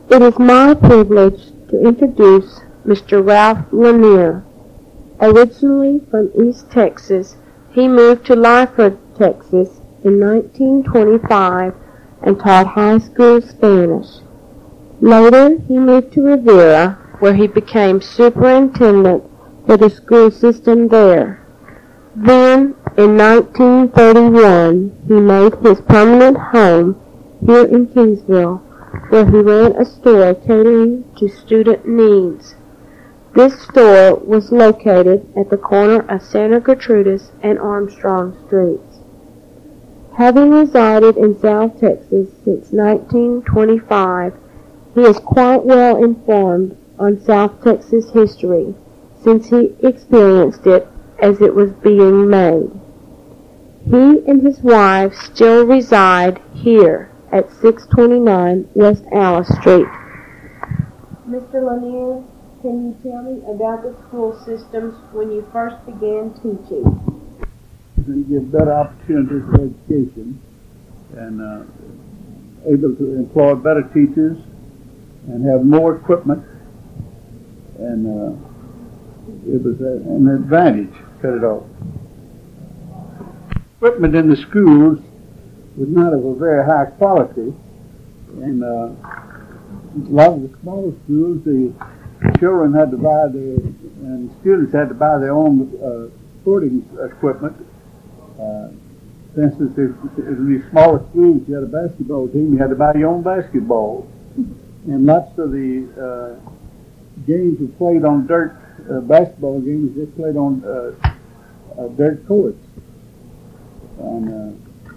It is my privilege to introduce Mr. Ralph Lanier. Originally from East Texas, he moved to Lyford, Texas in 1925 and taught high school Spanish. Later, he moved to Rivera, where he became superintendent for the school system there. Then, in 1931, he made his permanent home here in Kingsville, where he ran a store catering to student needs. This store was located at the corner of Santa Gertrudis and Armstrong Streets. Having resided in South Texas since 1925, he is quite well informed on South Texas history, since he experienced it as it was being made. He and his wife still reside here at 629 West Alice Street. Mr. Lanier, can you tell me about the school systems when you first began teaching? To give better opportunities for education and able to employ better teachers and have more equipment, and it was an advantage, cut it off. Equipment in the schools was not of a very high quality, and a lot of the smaller schools, the children had to buy and students had to buy their own sporting equipment. For instance, in these smaller schools, you had a basketball team, you had to buy your own basketball. And lots of the games were played on dirt, basketball games, they played on dirt courts. And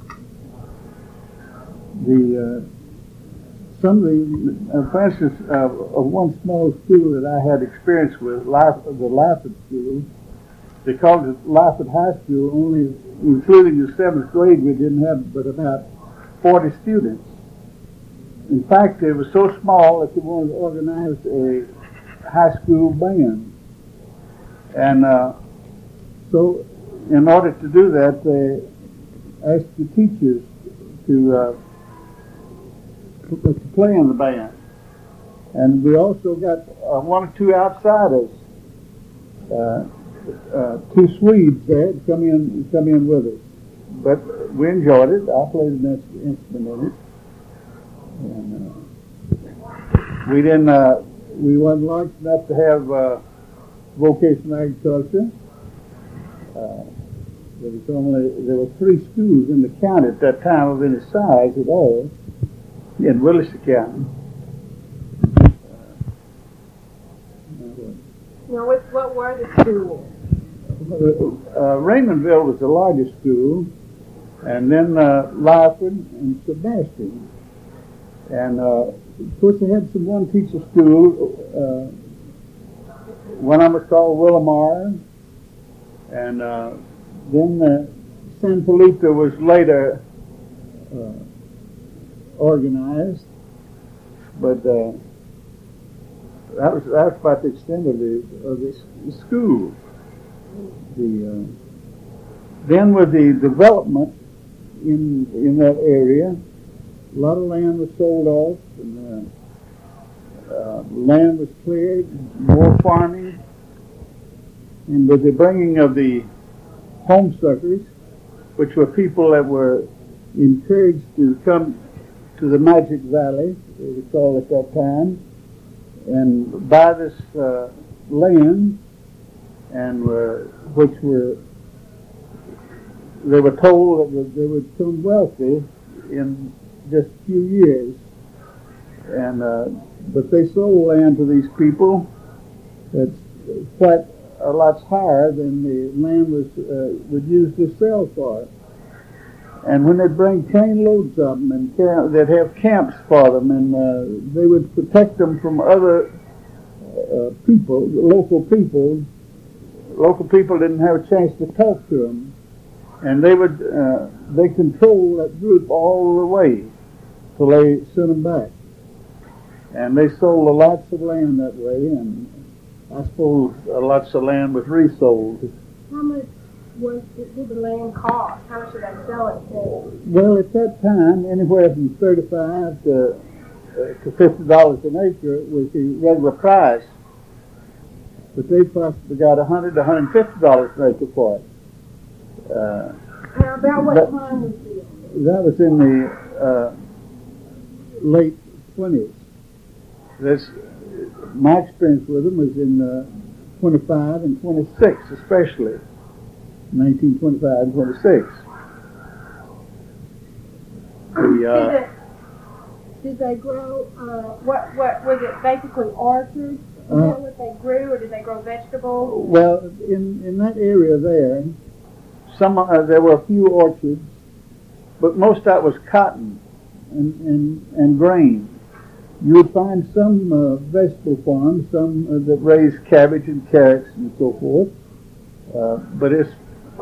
for instance, of one small school that I had experience with, the Lyford School, they called it Lyford High School, only including the 7th grade, we didn't have but about 40 students. In fact, it was so small that they wanted to organize a high school band. And so in order to do that, they asked the teachers to play in the band. And we also got one or two outsiders, two Swedes there to come in with us. But we enjoyed it. I played an instrument in it. And we weren't large enough to have vocational agriculture. There were 3 schools in the county at that time of any size at all in Willis County. Now, what were the schools? Raymondville was the largest school, and then Lyford and Sebastian. And of course, they had some one-teacher school. One of them was called Willamar, and then San Felipe was later organized, but that was about the extent of the school. Then with the development in that area, a lot of land was sold off, and land was cleared, more farming, and with the bringing of the homesuckers, which were people that were encouraged to come to the Magic Valley, it was called at that time, and buy this land, and they were told that they would become wealthy in just a few years, and but they sold land to these people that's quite a lot higher than the land was used to sell for. And when they'd bring train loads of them, and they'd have camps for them, and they would protect them from other people, local people. Local people didn't have a chance to talk to them, and they controlled that group all the way till they sent them back. And they sold lots of land that way, and I suppose lots of land was resold. How much did the land cost? How much did I sell it for? Well, at that time, anywhere from $35 to to $50 an acre was the regular price. But they possibly got $100 to $150 an acre for it. Now, about what time was this? That was in the late 20s. My experience with them was in 25 and 26, especially 1925 and 26. Did they grow? What was it? Basically orchards? Is that what they grew, or did they grow vegetables? Well, in that area there, there were a few orchards, but most of that was cotton and grain. You would find some vegetable farms, some that raised cabbage and carrots and so forth. But it's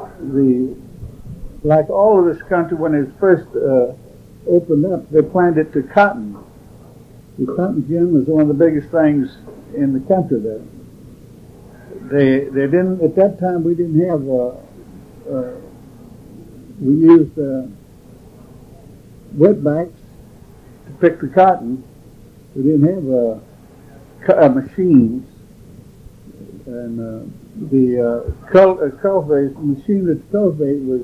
like all of this country when it first opened up, they planted it to cotton. The cotton gin was one of the biggest things in the country there. They didn't, at that time we didn't have, we used wetbacks to pick the cotton. We didn't have machines. And the machine that cultivate was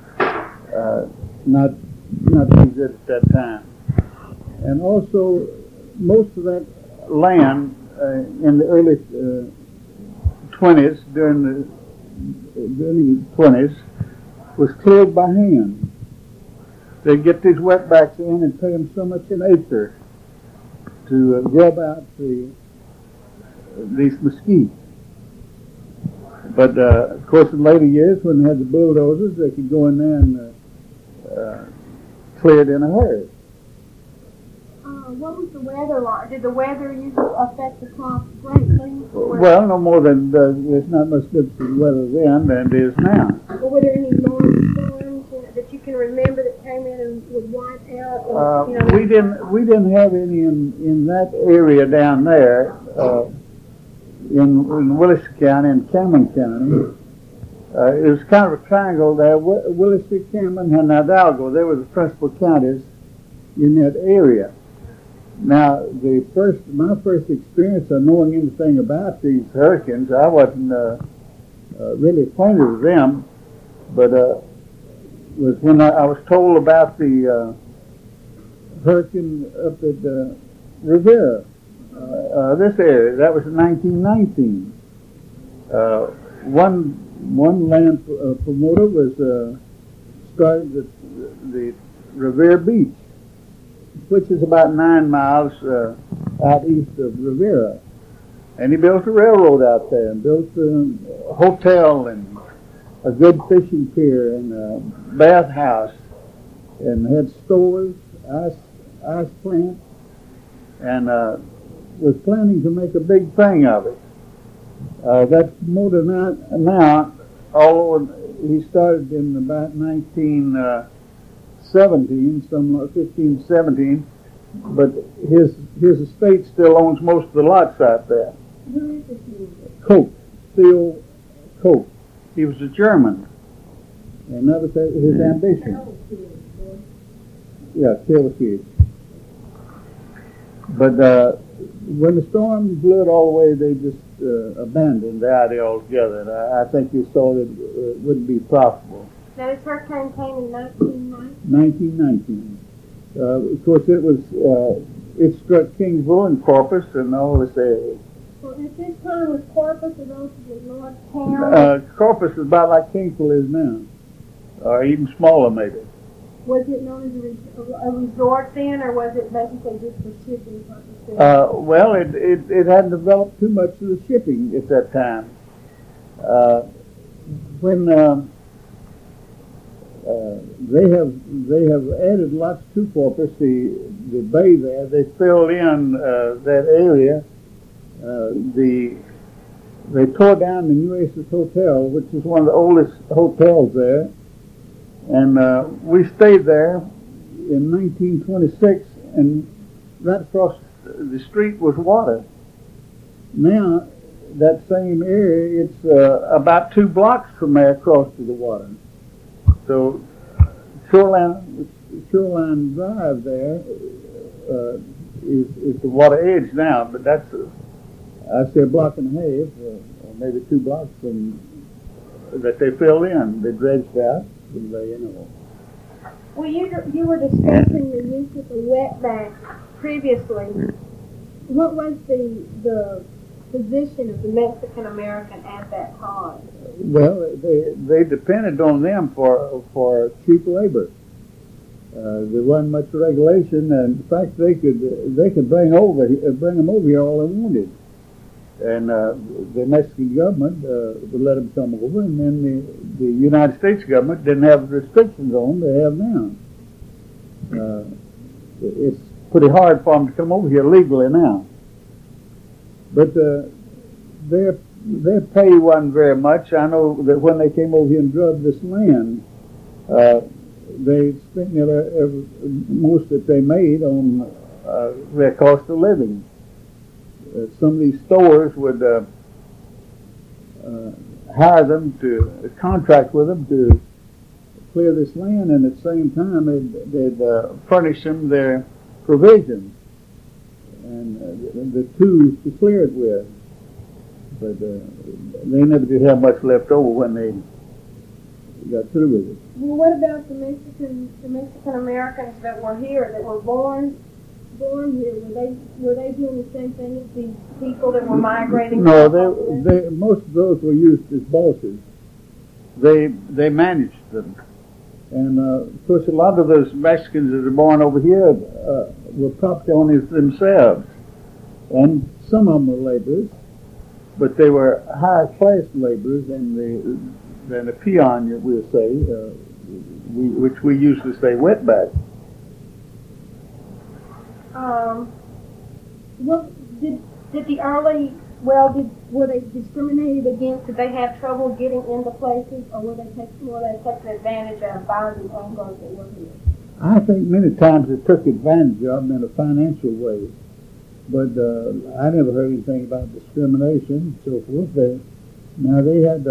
not too good at that time. And also, most of that land in the early 20s, during the 20s, was cleared by hand. They'd get these wetbacks in and pay them so much an acre to grub out these mesquite. But of course, in later years, when they had the bulldozers, they could go in there and clear it in a hurry. What was the weather like? Did the weather usually affect the crops greatly? Well, no more than there's not much difference in the weather then than it is now. Well, were there any large storms that you can remember that came in and would wipe out? Or, we didn't have any in that area down there in Willis County and Cameron County. It was kind of a triangle there. Willis, Cameron, and Hidalgo. They were the principal counties in that area. Now, my first experience of knowing anything about these hurricanes, I wasn't really acquainted with them, but was when I was told about the hurricane up at Rivera, this area. That was in 1919. One land promoter was started the Rivera Beach, which is about 9 miles out east of Rivera. And he built a railroad out there and built a hotel and a good fishing pier and a bathhouse and had stores, ice plant, and was planning to make a big thing of it. That promoter now, although he started in about 1917, 1517, but his estate still owns most of the lots out there. Who is this man? Koch, Theo Koch. He was a German, and that was his ambition. Yeah, Telefeld. But when the storm blew it all away, they just abandoned the idea altogether. And I think they saw that it wouldn't be profitable. Now, this hurricane came in 1919? 1919. Of course, it struck Kingsville and Corpus and all this area. Well, at this time, was Corpus a relatively large town? Corpus is about like Kingsville is now, or even smaller maybe. Was it known as a resort then, or was it basically just for shipping purposes? Well, it hadn't developed too much of the shipping at that time. When they have added lots to Corpus, the bay there, they filled in that area. They tore down the New Aces Hotel, which is one of the oldest hotels there. And we stayed there in 1926, and right across the street was water. Now, that same area, it's about 2 blocks from there across to the water. So, Shoreline Drive there is the water edge now, but that's I say a block and a half, or maybe 2 blocks from that they filled in. They dredged out, and they, Well, you were discussing the use of the wetback previously. What was the position of the Mexican American at that time? Well, they depended on them for cheap labor. There wasn't much regulation, and in fact, they could bring them over here all they wanted, and the Mexican government would let them come over, and then the United States government didn't have restrictions on them they have now. It's pretty hard for them to come over here legally now, but their pay wasn't very much. I know that when they came over here and drubbed this land, they spent most that they made on their cost of living. Some of these stores would hire them to contract with them to clear this land, and at the same time they'd furnish them their provisions and the tools to clear it with. But they never did have much left over when they got through with it. Well, what about the Mexican Americans that were here, that were born here? Were they doing the same thing as these people that were migrating? No, most of those were used as bosses. They managed them, and of course, a lot of those Mexicans that are born over here were property owners themselves, and some of them were laborers, but they were higher class laborers than the peon, we'll say, which we usually say wetback. What did the early were they discriminated against? Did they have trouble getting into places, or were they taking advantage of by the Anglos that were here? I think many times they took advantage of them in a financial way, but I never heard anything about discrimination and so forth. They had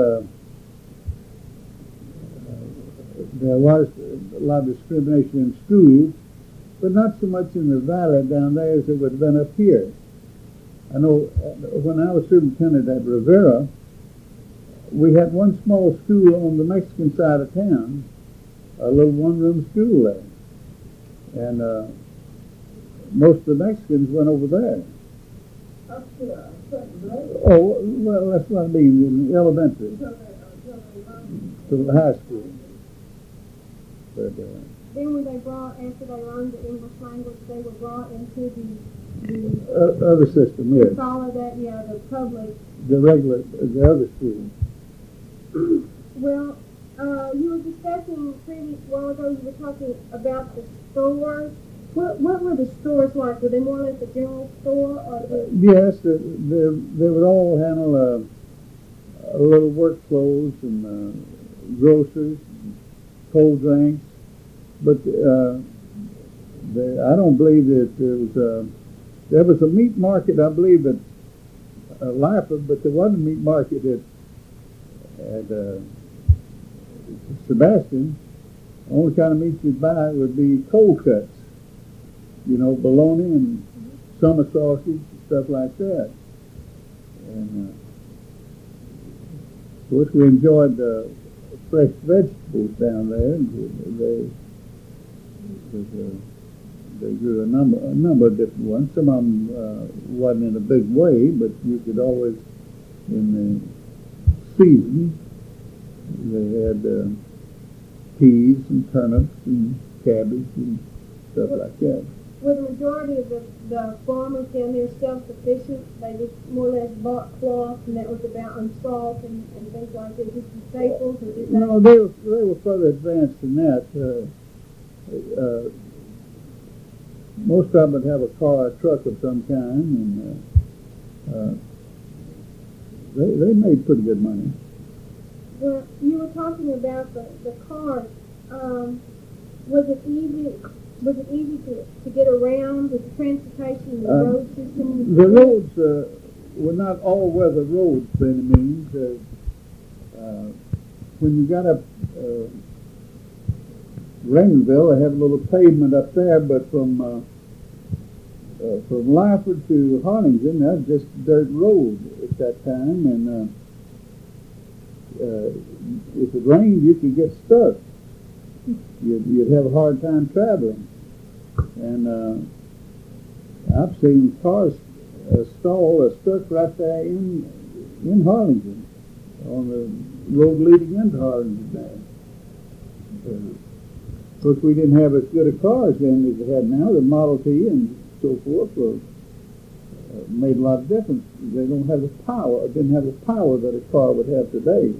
there was a lot of discrimination in schools, but not so much in the valley down there as it would have been up here. I know when I was superintendent at Rivera, we had one small school on the Mexican side of town, a little one-room school there, and most of the Mexicans went over there. Oh, well, that's what I mean, in elementary to the high school. But then when they brought, after they learned the English language, they were brought into the other system, yes. Follow that, the public. The other school. Well, you were discussing previous while ago. You were talking about the stores. What were the stores like? Were they more like a general store, or? Yes, they would all handle a little work clothes and groceries, cold drinks. But I don't believe that there was a meat market, I believe, at Lifer, but there wasn't a meat market at Sebastian. The only kind of meat you'd buy would be cold cuts, bologna and summer sausage and stuff like that. And of course, we enjoyed fresh vegetables down there. They grew a number of different ones. Some of them wasn't in a big way, but you could always, in the season, they had peas and turnips and cabbage and stuff like that. Were the majority of the farmers down there self-sufficient? They just more or less bought cloth, and that was about salt and things like that, just the staples? Or just no, they were further advanced than that. Most of them would have a car or a truck of some kind, and they made pretty good money. Well, you were talking about the cars. Was it easy to get around with the transportation, the road system? The roads were not all-weather roads by any means. When you got up Raymondville, they had a little pavement up there, but from from Lyford to Harlingen, that was just dirt road at that time, and if it rained, you could get stuck. You'd have a hard time traveling. And I've seen cars stall or stuck right there in Harlingen, on the road leading into Harlingen there. Of course, we didn't have as good a cars then as we had now. The Model T and so forth made a lot of difference. They don't have the power, didn't have the power that a car would have today.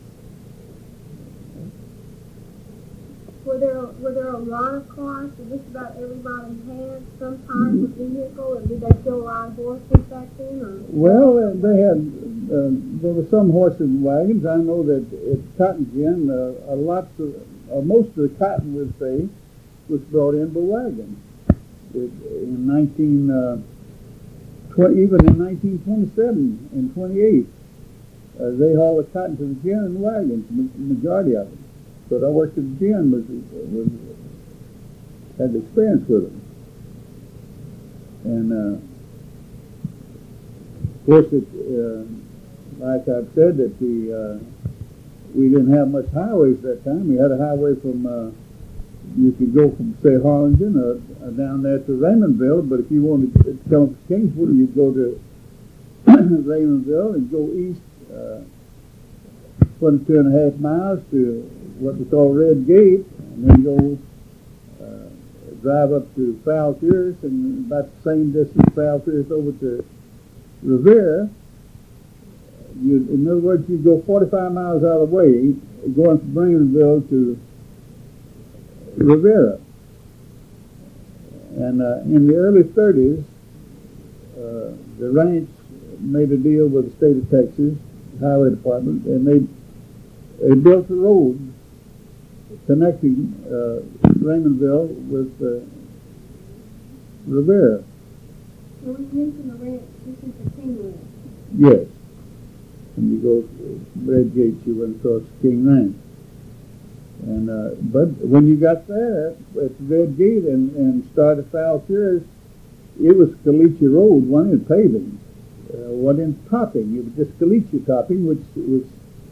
Were there a lot of cars that just about everybody had some type of vehicle, and did they still ride horses back then? Or? Well, they had there were some horses and wagons. I know that at Cotton Gin, most of the cotton was brought in by wagon. In 1927 and 28, they hauled the cotton to the gin in wagons, the majority of them. But I worked at the gin, had experience with them. And of course, like I've said, that we didn't have much highways at that time. We had a highway from, you could go from, say, Harlingen down there to Raymondville, but if you wanted to come to Kingswood, you'd go to Raymondville and go east 22.5 miles to what we call Red Gate, and then go drive up to Falcours, and about the same distance Falcours over to Rivera. In other words, you go 45 miles out of the way, going from Raymondville to Rivera. And in the early 30s, the ranch made a deal with the state of Texas Highway Department, and they built a road connecting Raymondville with Rivera. Well, we mentioned the ranch. This is the King Ranch. Yes. When you go to Red Gate, you went across King Ranch. And but when you got there at Red Gate and started Falcours, it was Caliche Road, one in paving, one in topping. It was just Caliche topping, which was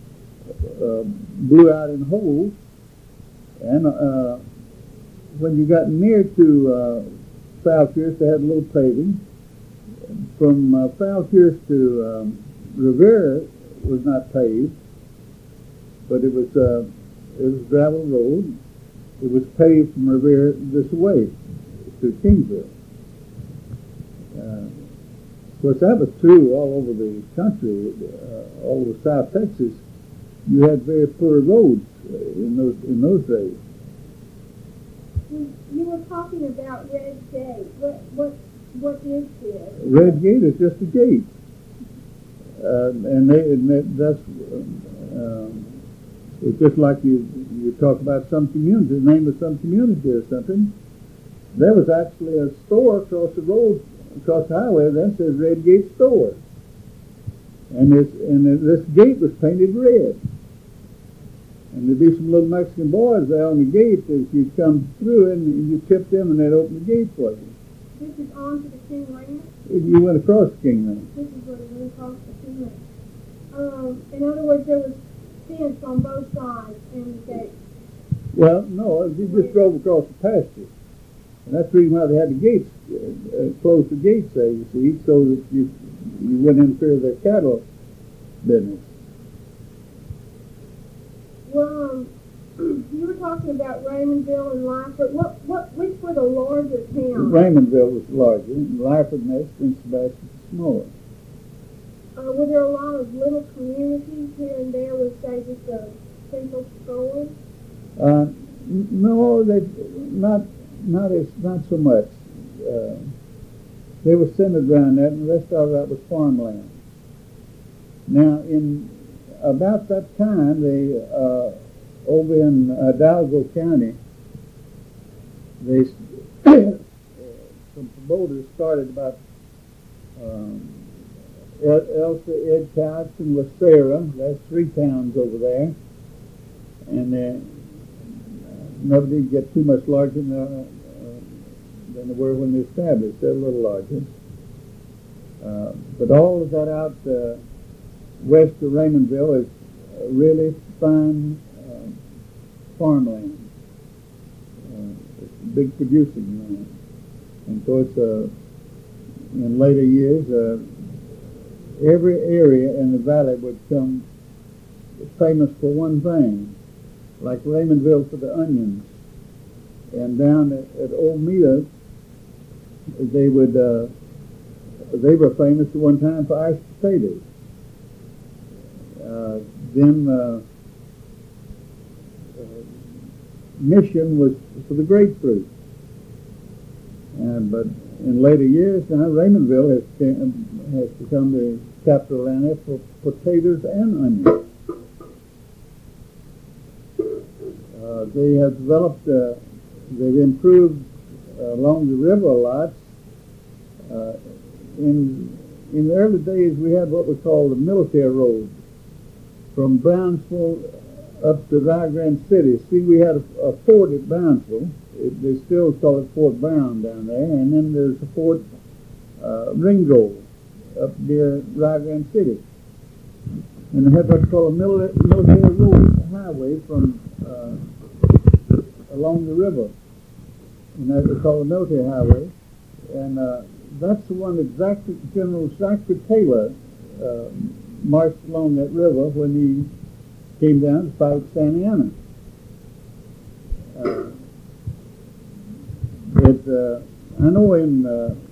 blew out in holes. And when you got near to Falcours, they had a little paving. From Falcours to Rivera was not paved, but it was gravel road. It was paved from Rivera this way to Kingsville. Of course, that was true all over the country, all over South Texas. You had very poor roads in those days. You were talking about Red Gate. What is this? Red Gate is just a gate, that's it's just like you talk about some community, the name of some community or something. There was actually a store across the road, across the highway, that says Red Gate Store, and this gate was painted red. And there'd be some little Mexican boys there on the gate as you come through, and you tip them, and they'd open the gate for you. This is on to the King Ranch? You went across the King Ranch. This is where you went across the King Ranch. In other words, there was fence on both sides in the gate. Well, no, you just drove across the pasture. And that's the reason why they had the gates, close the gates there, you see, so that you wouldn't interfere with their cattle business. Well, you were talking about Raymondville and Lyford. Which were the larger towns? Raymondville was larger, and Lyford next, and Sebastian smaller. Were there a lot of little communities here and there with, say, just a central store? No, not so much. They were centered around that, and the rest of that was farmland. Now, in about that time, they over in Hidalgo County, they some promoters started about Elsa, Ed Couch, and La Sierra. That's 3 towns over there, and they never did get too much larger. than they were when they established. They're a little larger. But all of that out west of Raymondville is really fine farmland. It's big producing land. And so it's, in later years, every area in the valley would become famous for one thing, like Raymondville for the onions. And down at Oldmeda, they were famous at one time for iced potatoes. Then Mission was for the grapefruit. But in later years now, Raymondville has become the capital area for potatoes and onions. They have developed, they've improved along the river a lot. In the early days, we had what we called the military road from Brownsville up to Rio Grande City. See, we had a fort at Brownsville. They still call it Fort Brown down there. And then there's a Fort Ringo up near Rio Grande City. And they had what's called a military road highway from along the river. And that's called the military highway. And that's the one that General Zachary Taylor marched along that river when he came down to fight Santa Anna. I know in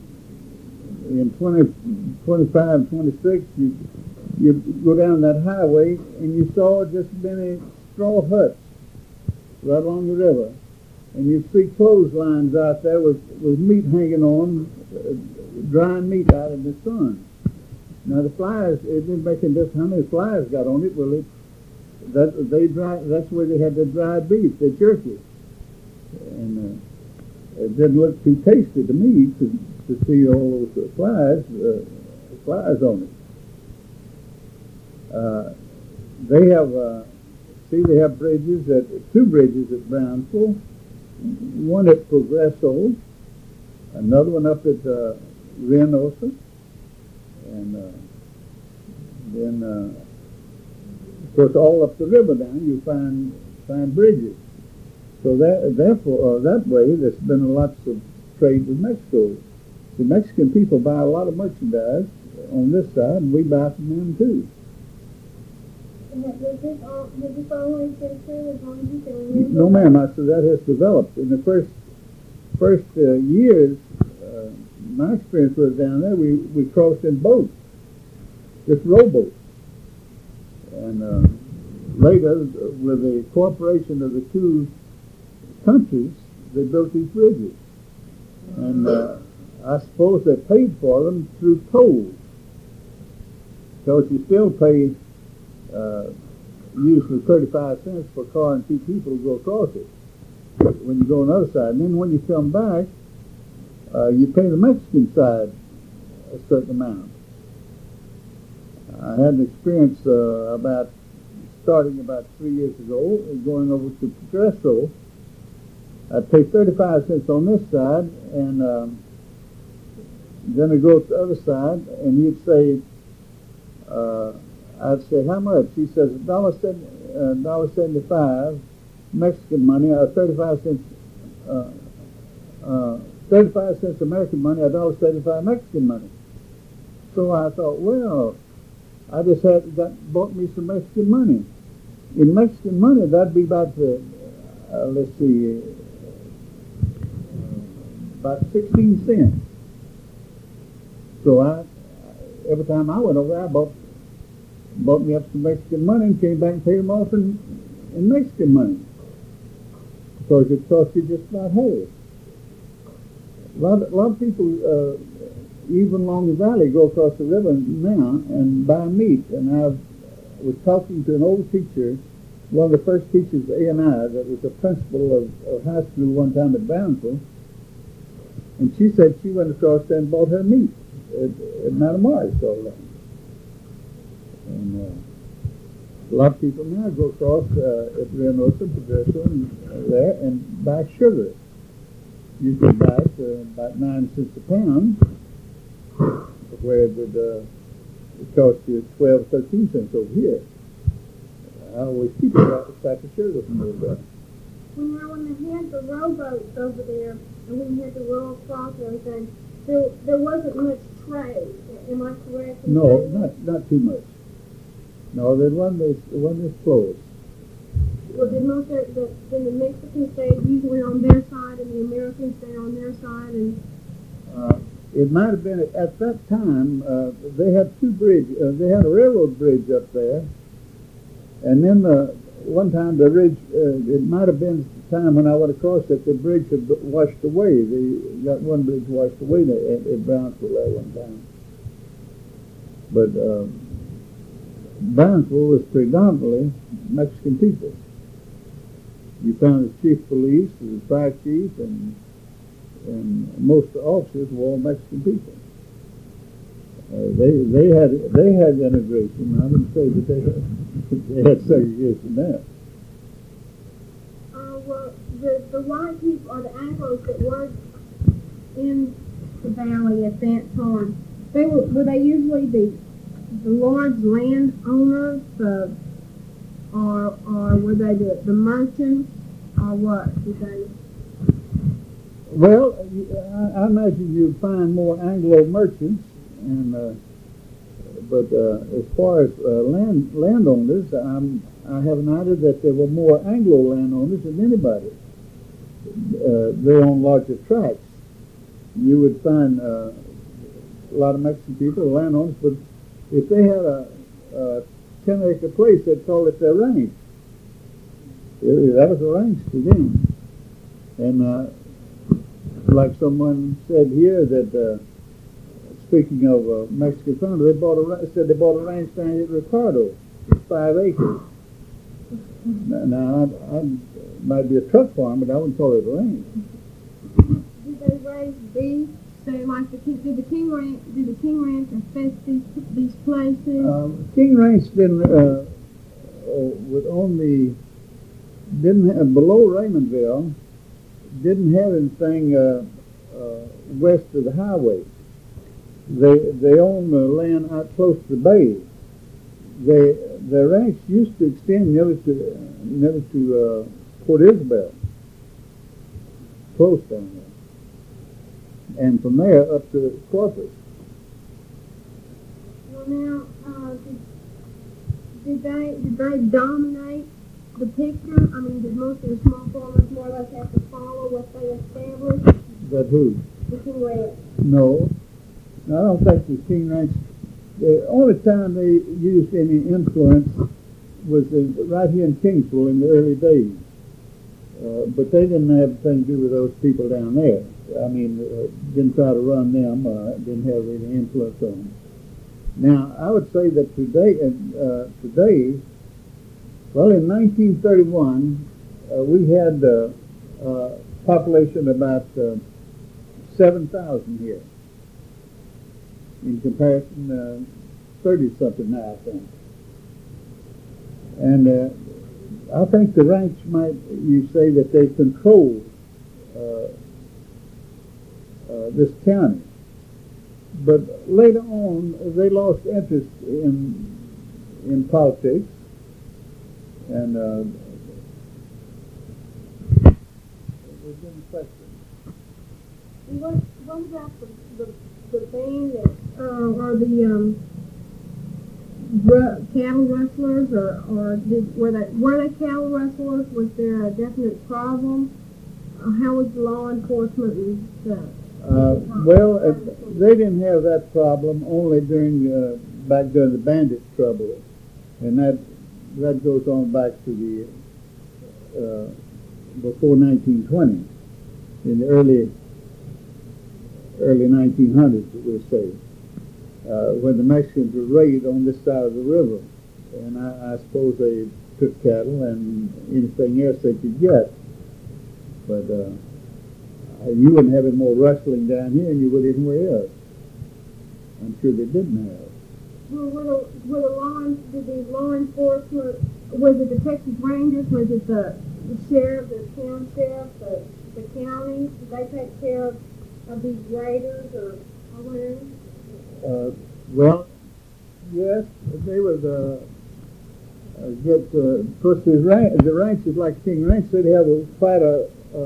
25, 26, you go down that highway and you saw just many straw huts right along the river. And you see clotheslines out there with meat hanging on, drying meat out in the sun. Now the flies, it didn't make any difference how many flies got on it. Well, that's where they had the dried beef, the jerky. And it didn't look too tasty to me to see all those flies on it. They have bridges, two bridges at Brownsville, one at Progreso, another one up at Reynosa, and then of course all up the river down you find bridges. So that way there's been lots of trade with Mexico. The Mexican people buy a lot of merchandise on this side, and we buy from them too. Has this always been true as long as you can remember? No, ma'am. I said that has developed. In the first years, my experience was down there. We crossed in boats, just rowboats, and later, with the cooperation of the two countries, they built these bridges, and I suppose they paid for them through tolls, because you still pay usually 35 cents for a car and two people to go across it when you go on the other side. And then when you come back, you pay the Mexican side a certain amount. I had an experience starting about 3 years ago, going over to Progreso. I'd pay 35 cents on this side, and then I'd go to the other side, and he'd say, I'd say, how much? He says, $1.75 Mexican money, 35 cents 35 cents American money, $1.75 Mexican money. So I thought, well, I just bought me some Mexican money. In Mexican money, that'd be about about 16 cents. So every time I went over there, I bought me up some Mexican money and came back and paid them off in Mexican money, because it cost you just about half. A lot of people, even along the valley, go across the river now and buy meat. And I was talking to an old teacher, one of the first teachers at A&I, that was a principal of high school one time at Brownsville, and she said she went across there and bought her meat at Matamoros all that. And a lot of people now go across at Reynosa, Progreso, and there and buy sugar. you could buy it about 9 cents a pound, where it would cost you 12, 13 cents over here. I always keep a sack of sugar from over there. When they had the rowboats over there, and we had to row across and everything, there wasn't much trade. Am I correct? No, not too much. No, there wasn't as close. Well, did most of the Mexicans stay usually on their side, and the Americans stay on their side, and it might have been at that time. They had two bridges. They had a railroad bridge up there, and then one time the bridge. It might have been the time when I went across that the bridge had washed away. That one bridge washed away at Brownsville at one time. But Brownsville was predominantly Mexican people. You found the chief of police, the fire chief, and most of the officers were all Mexican people. They had integration. I didn't say that they had segregation there. well, the white people or the Anglos that were in the valley at that time, were they usually the large landowners, or were they the merchants, or what? Did they? Well, I imagine you'd find more Anglo merchants, but as far as landowners, I have an idea that there were more Anglo landowners than anybody. They owned larger tracts. You would find a lot of Mexican people, landowners, but if they had a 10-acre place, they'd call it their ranch. That was a ranch to them. And like someone said here, that speaking of Mexican farmers, they bought a ranch down at Ricardo, 5 acres. Now, I might be a truck farm, but I wouldn't call it a ranch. Did they raise beef? So, like did the King Ranch affect these places? King Ranch didn't have, below Raymondville, didn't have anything west of the highway. They owned the land out close to the bay. Their ranch used to extend nearly to Port Isabel, close down there, and from there up to Corpus. Well, now, did they dominate the picture? I mean, did most of the small farmers more or less have to follow what they established? That who? The King Ranch. No, I don't think the King Ranch. The only time they used any influence was right here in Kingsville in the early days. But they didn't have anything to do with those people down there. I mean, didn't try to run them, didn't have any influence on them. Now, I would say that today, well, in 1931, we had a population about 7,000 here. In comparison, 30-something now, I think. And I think the ranch you say that they controlled this county. But later on, they lost interest in politics, and there's been questions. What about the band that, or the cattle rustlers, or were they cattle rustlers? Was there a definite problem? How was the law enforcement and stuff? Well, they didn't have that problem only back during the bandit trouble, and that goes on back to the before 1920, in the early 1900s, we'll say, when the Mexicans were raided on this side of the river, and I suppose they took cattle and anything else they could get, but you wouldn't have any more rustling down here than you would anywhere else. I'm sure they didn't have. Well, did the law enforcement, was it the Texas Rangers, was it the sheriff, the town sheriff, the county? Do they take care of these raiders or whatever? Well, yes, they would get, of course, the ranches like King Ranch, they'd have quite a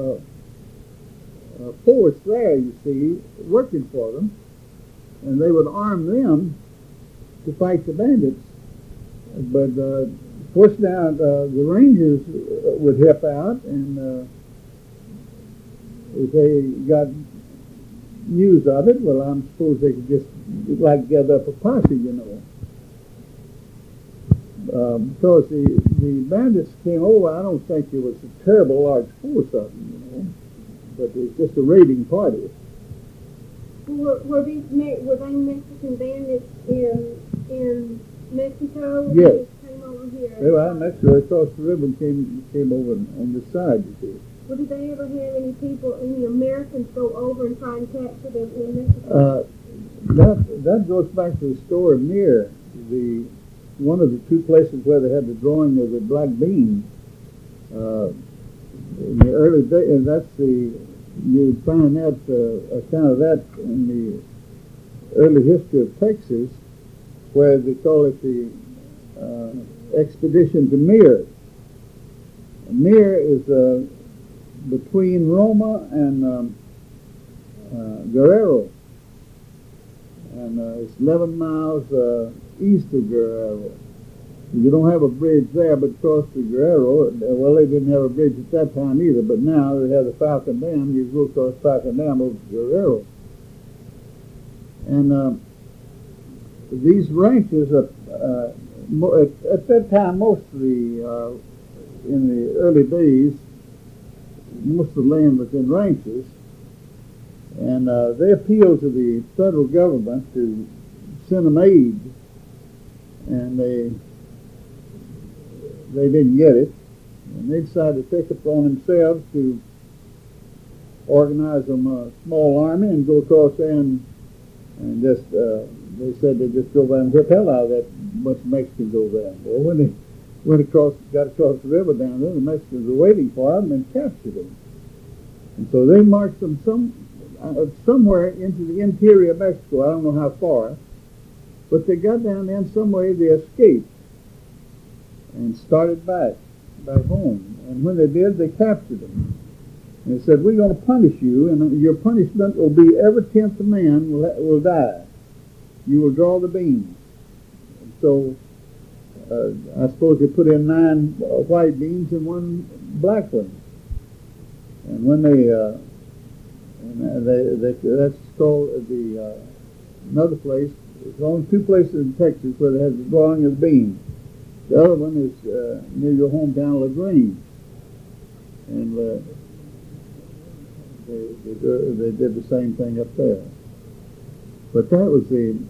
force there, you see, working for them, and they would arm them to fight the bandits. But of course now the Rangers would help out, and if they got news of it, well, I suppose they could just like gather up a posse, you know. Because the bandits came over, I don't think it was a terrible large force of them, you know, but it was just a raiding party. Were they Mexican bandits in Mexico? Yes. They came over here. They were in Mexico. They crossed the river and came over on this side, you see. Well, did they ever have any Americans go over and try and capture them in Mexico? That goes back to the story of Mir, one of the two places where they had the drawing of the black bean. In the early days, and you'd find that account of that in the early history of Texas, where they call it the expedition to Mir. Mir is between Roma and Guerrero, and it's 11 miles east of Guerrero. You don't have a bridge there, but across the Guerrero, well, they didn't have a bridge at that time either, but now they have the Falcon Dam. You go across Falcon Dam over to Guerrero. And these ranches, at that time, in the early days, most of the land was in ranches, and they appealed to the federal government to send them aid, and they didn't get it, and they decided to take it upon themselves to organize them a small army and go across there and just, they said they'd just go there and whip hell out of that bunch of Mexicans over there. Well, when they got across the river down there, the Mexicans were waiting for them and captured them. And so they marched them somewhere into the interior of Mexico. I don't know how far, but they got down there and some way they escaped and started back home. And when they did, they captured them. And they said, "We're going to punish you, and your punishment will be every 10th of man will die. You will draw the beans." And so I suppose they put in 9 white beans and 1 black one. And when that's called another place. There's only 2 places in Texas where they have the drawing of the beans. The other one is near your hometown, LaGrange, and they did the same thing up there. But that was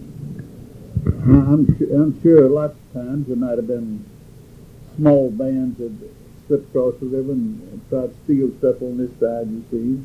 I'm sure lots of times there might have been small bands that slipped across the river and tried to steal stuff on this side, you see.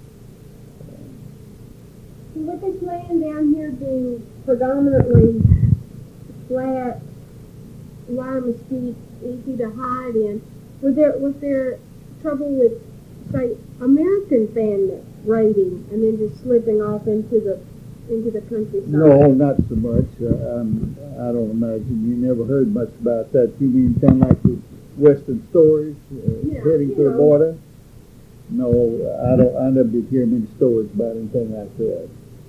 With this land down here being predominantly flat, a lot of mesquite, easy to hide in, was there trouble with, say, American bandits raiding and then just slipping off into the countryside? No, not so much. I don't imagine. You never heard much about that. You mean kind of like the Western stories heading to the border? No, I never did hear many stories about anything like that.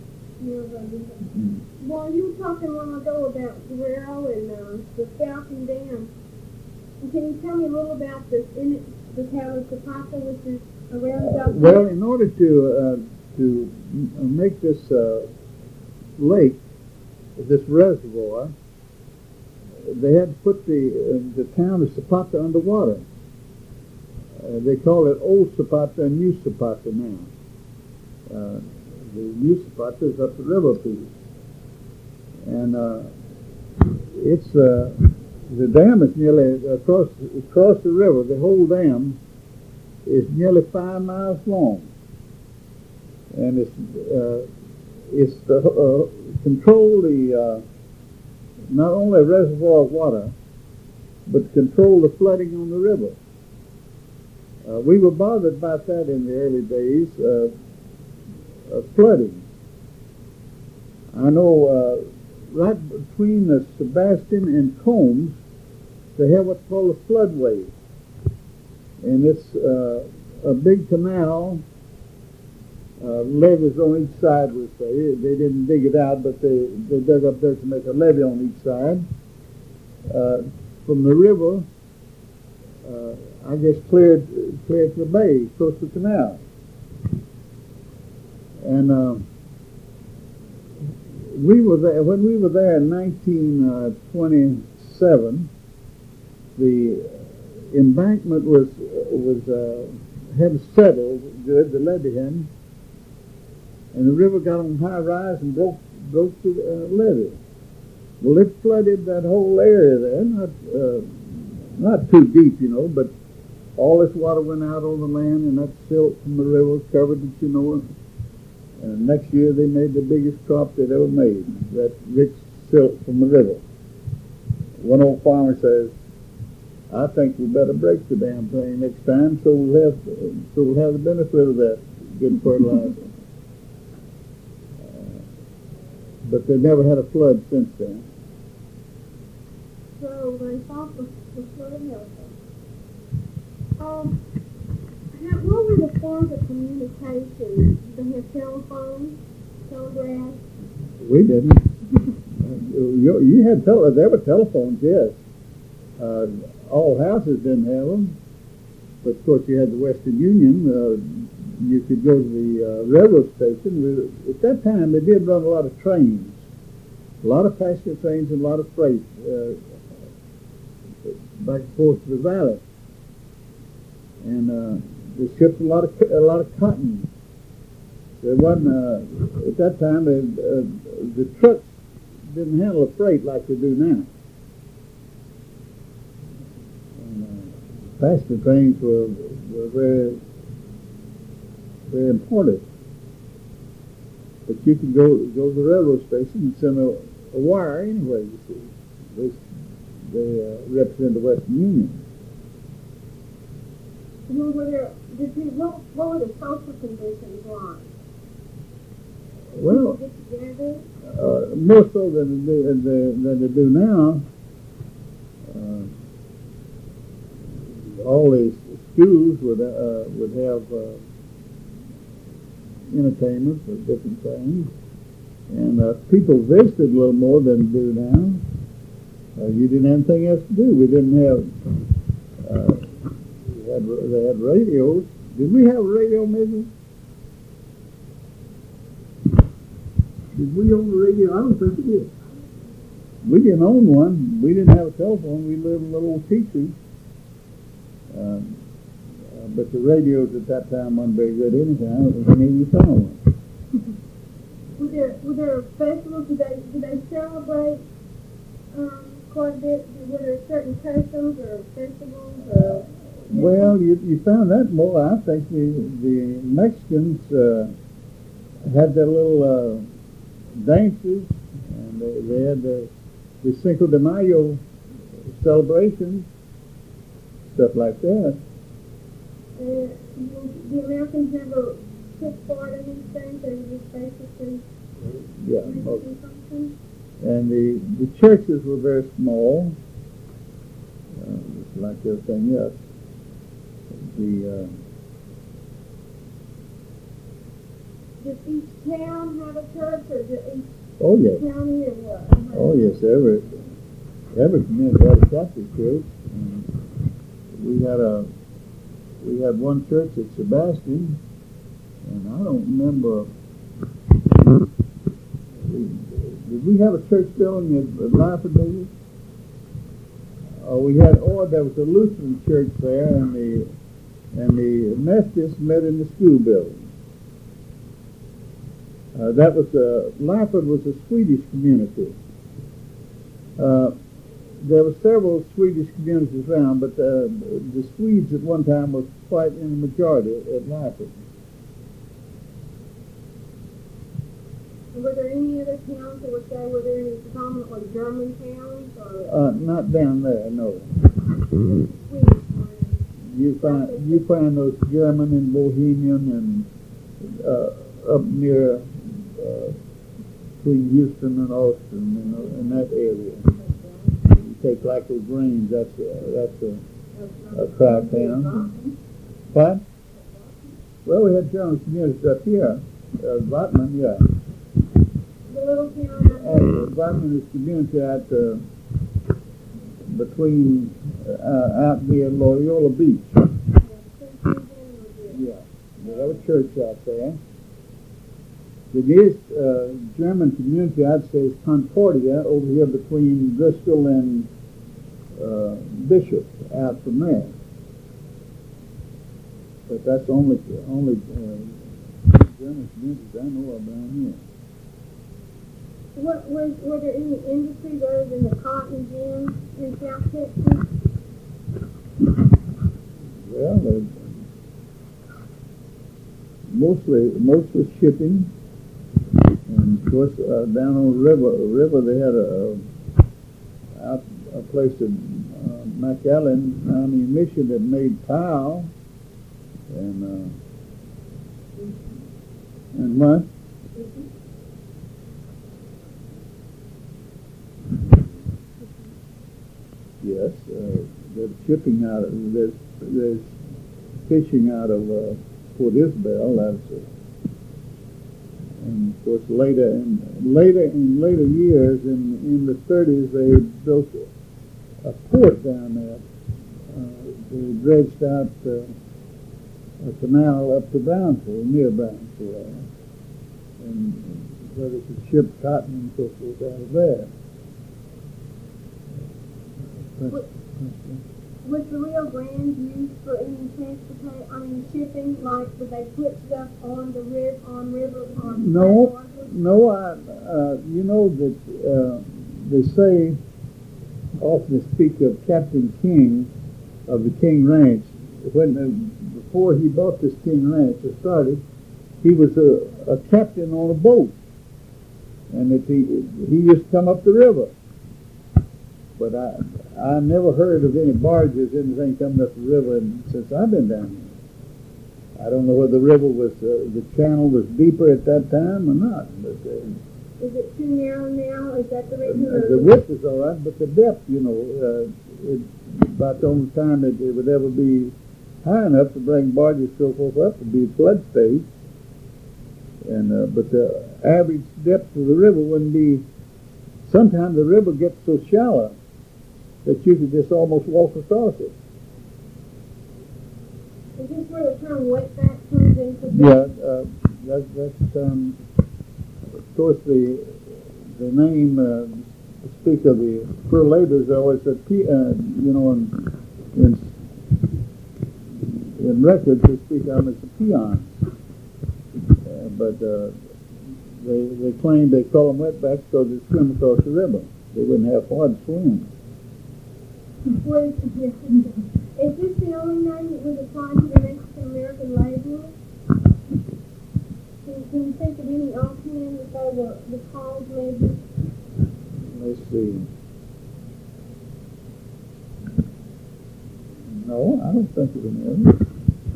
Well, you were talking a while ago about Guerrero and the Falcon Dam. Can you tell me a little about the town of Zapata, which is around Zapata? Well, in order to make this lake, this reservoir, they had to put the town of Zapata underwater. They call it Old Zapata and New Zapata now. The New Zapata is up the river piece. And it's the dam is nearly across the river. The whole dam is nearly 5 miles long, and it's to control not only a reservoir of water, but to control the flooding on the river. We were bothered about that in the early days of flooding. I know right between the Sebastian and Combs, they have what's called a floodway. And it's a big canal. Levees on each side, we say. They didn't dig it out, but they dug up there to make a levee on each side. From the river, I guess cleared to the bay, close to the canal. And we were there when we were there in 1927. The embankment was had settled good, the levee had, and the river got on high rise and broke the levee. Well, it flooded that whole area there, not too deep, but all this water went out on the land, and that silt from the river covered it, And next year they made the biggest crop they'd ever made, that rich silt from the river. One old farmer says, "I think we better break the damn thing next time, so we'll have the benefit of that good fertilizer." But they never had a flood since then. So they thought the flood helped them. What were the forms of communication? Did they have telephones, telegraphs? We didn't. You had there were telephones, yes. All houses didn't have them, but of course you had the Western Union. You could go to the railroad station. At that time, they did run a lot of trains, a lot of passenger trains and a lot of freight back and forth to the valley. And they shipped a lot of cotton. There wasn't at that time the trucks didn't handle the freight like they do now. And passenger trains were very, very important. But you could go to the railroad station and send a wire anyway. You see, they represent the Western Union. What were the social conditions like? Well, People get together? more so than they do now. All these schools would have entertainments or different things, and people visited a little more than they do now. You didn't have anything else to do. We didn't have. They had radios. Did we have a radio, maybe? Did we own a radio? I don't think we did. We didn't own one. We didn't have a telephone. We lived in little old teepees. But the radios at that time weren't very good anyhow. It was an easy phone. Were there festivals? Did they celebrate quite a bit? Were there certain customs or festivals? Well, you found that more. I think the Mexicans had their little dances, and they had the Cinco de Mayo celebrations, stuff like that. The Americans never took part in these things. They were just basically Mexican functions. And the churches were very small, like everything else. Does each town have a church, or does each county, or what? Oh yes, every community had a Catholic church. And we had one church at Sebastian, and I don't remember. Did we have a church building at Lyford, maybe? There was a Lutheran church there, and the Methodists met in the school building. Lyford was a Swedish community. There were several Swedish communities around, but the Swedes at one time were quite in the majority at Lyford. Were there any other towns that would say, were there any predominantly German towns? Or Not down there, no. Swedish towns? you find those German and Bohemian and up near between Houston and Austin, you know, in that area. You take like those Grange, that's a crack town. What? Well, we had German communities up here. Votman, yeah. The little town. Votman is community at between out near Loyola Beach. Yeah, they have a church out there. The nearest German community, I'd say, is Concordia, over here between Bristol and Bishop, out from there. But that's the only German communities I know of down here. Were there any industries other than the cotton gin in South Texas? Well, mostly shipping, and of course down on the river they had a place in McAllen County, Michigan, that made tile and what? Yes, there's shipping out of there's fishing out of Port Isabel. That's and of course later in years in the 30s they built a port down there. They dredged out a canal up to Brownsville, near Brownsville, and where they could ship cotton and so forth out of there. Was the Rio Grande used for any transportation? Shipping? Like, would they put stuff on the river? No. You know that they say, often speak of Captain King of the King Ranch. Before he bought this King Ranch or started, he was a captain on a boat, and that he used to come up the river. But I never heard of any barges, anything coming up the river since I've been down here. I don't know whether the river was, the channel was deeper at that time or not. But, is it too narrow now? Is that the reason? The width is all right, but the depth, about the only time that it would ever be high enough to bring barges so forth up would be flood stage. And but the average depth of the river wouldn't be. Sometimes the river gets so shallow that you could just almost walk across it. Is this where the term wetback comes into? Yeah, that's of course the name speak of the poor laborers. Always said, in records they speak of them as the peons, but they claim they call them wetbacks because they swim across the river. They wouldn't have hard swim. Is this the only name that was applied to the Mexican American laborers? Can you think of any offhand that they were called maybe? Let's see. No, I don't think of any of them.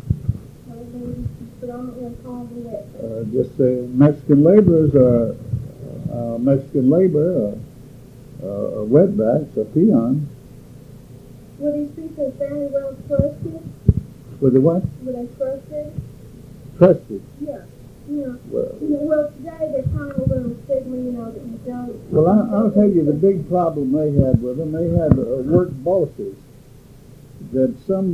Just say Mexican laborers are Mexican labor, wetbacks, or peons. Were these people fairly well trusted? Were they what? Were they trusted? Trusted? Yeah. Well, today they're kind of a little stigma, that you don't. Well, I'll tell you the big problem they had with them. They had work bosses that some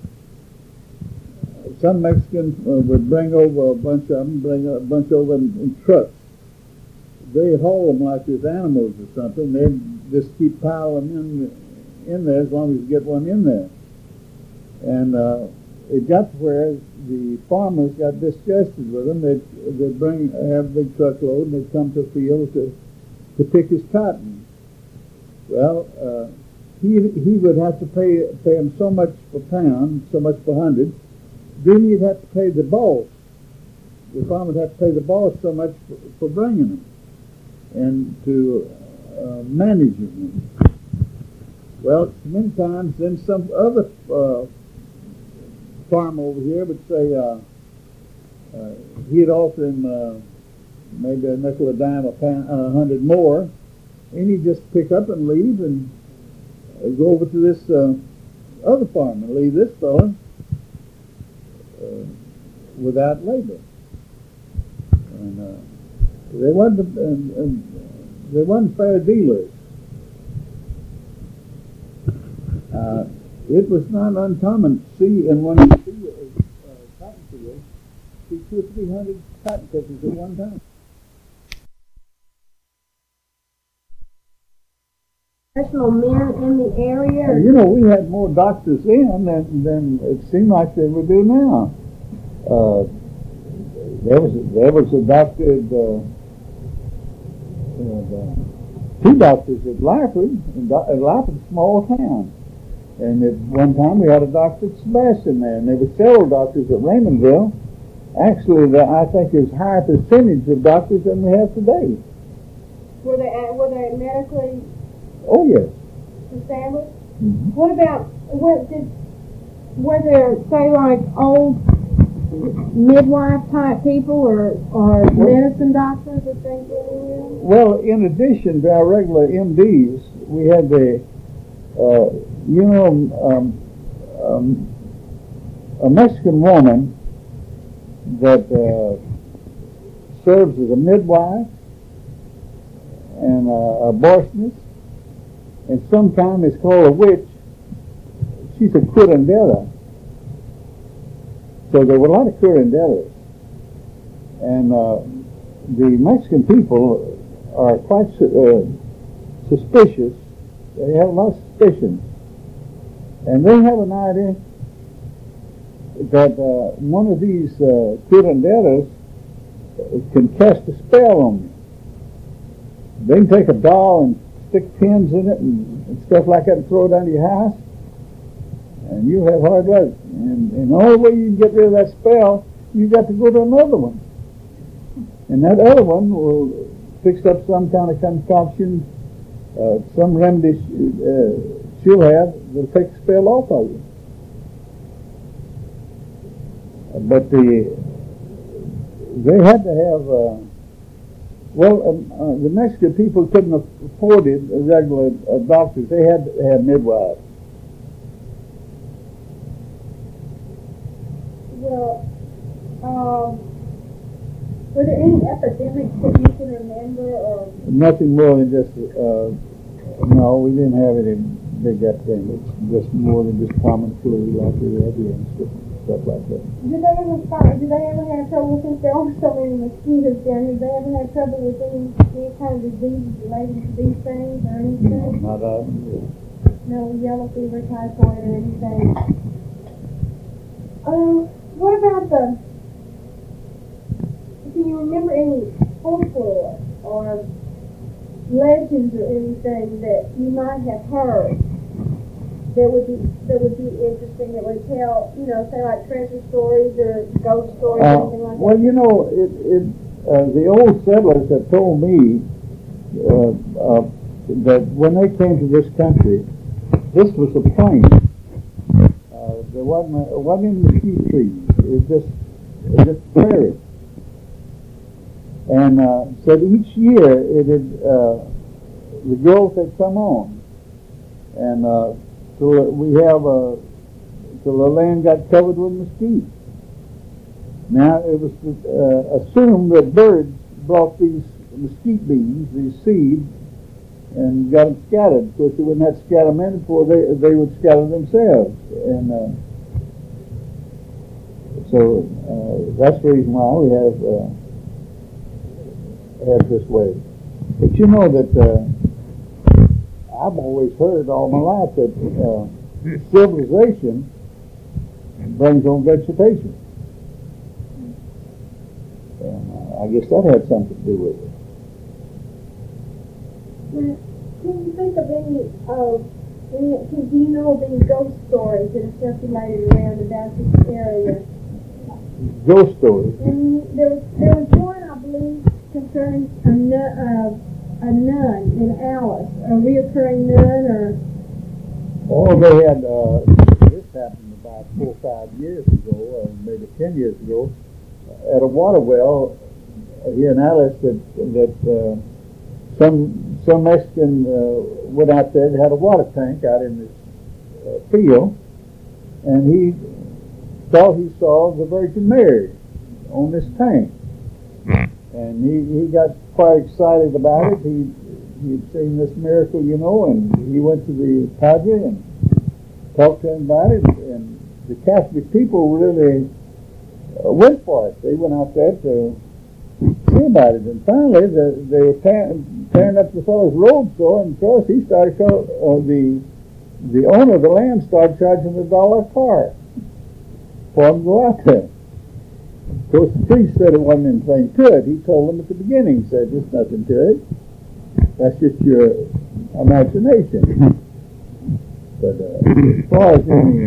Mexicans would bring over a bunch over in trucks. They'd haul them like as animals or something. They'd just keep piling them in there as long as you get one in there. And it got to where the farmers got disgusted with them. They'd have a big truckload, and they'd come to a field to pick his cotton. Well, he would have to pay them so much per pound, so much per hundred. Then you'd have to pay the boss. The farmer would have to pay the boss so much for bringing them and to managing them. Well, many times then some other farmer over here would say he'd offer him maybe a nickel, a dime, a pound, 100 more, and he'd just pick up and leave and go over to this other farm and leave this fella without labor. And they wasn't fair dealers. It was not uncommon to see in one of the cotton fields, see 200 or 300 cotton pickers at one time. Professional men in the area? You know, we had more doctors then than it seemed like they would do now. There was a doctor, two doctors at Lyford, and Lyford's a small town. And at one time we had a doctor at Sebastian there, and there were several doctors at Raymondville. Actually, I think there's a higher percentage of doctors than we have today. Were they medically Oh, yes. established? Mm-hmm. What about, were there, say, like old midwife type people or medicine doctors or things like that? Well, in addition to our regular MDs, we had a Mexican woman that serves as a midwife and abortionist, and sometimes it's called a witch. She's a curandera. So there were a lot of curanderas. And the Mexican people are quite suspicious. They have a lot of suspicions. And they have an idea that one of these curanderas can cast a spell on you. They can take a doll and stick pins in it and stuff like that and throw it under your house, and you'll have hard luck. And the only way you can get rid of that spell, you've got to go to another one. And that other one will fix up some kind of concoction, some remedy she'll have that'll take the spell off of you. But they had to have, the Mexican people couldn't afford it, regular doctors. They had to have midwives. Well, were there any epidemics that you can remember, or? Nothing more than just, no, we didn't have any big epidemics. Just more than just common flu like we have here and stuff like that. Did they ever have trouble, since there are so many mosquitoes down here, did they ever have trouble with any kind of diseases related to these things or anything? No, not out. No yellow fever, typhoid, or anything? What about do you remember any folklore or legends or anything that you might have heard that would be interesting, that would tell, say like treasure stories or ghost stories or anything like that? Well, the old settlers have told me that when they came to this country, this was a plain. There wasn't any mesquite trees. It was just prairie. And said each year the growth had come on, and till the land got covered with mesquite. Now it was assumed that birds brought these mesquite beans, these seeds, and got them scattered. Of course, they wouldn't have to scatter them in before they would scatter themselves. And so that's the reason why we have this way. But you know that I've always heard all my life that civilization brings on vegetation. And I guess that had something to do with it. Now, can you think of any do you know of any ghost stories that are circulated around about this area? Ghost stories? There was one, I believe, concerning a nun in Alice, a reoccurring nun, or... Oh, they had, this happened about 4 or 5 years ago, or maybe 10 years ago, at a water well here in Alice that some Mexican went out there and had a water tank out in this field, and he thought he saw the Virgin Mary on this tank. And he got quite excited about it. He'd seen this miracle, and he went to the padre and talked to him about it. And the Catholic people really went for it. They went out there to see about it. And finally, they were tearing up the fellow's robe store, and of course he started the owner of the land started charging $1 a car for him to go out there. Of course, the priest said it wasn't anything to it. He told them at the beginning, said, there's nothing to it. That's just your imagination. But as far as any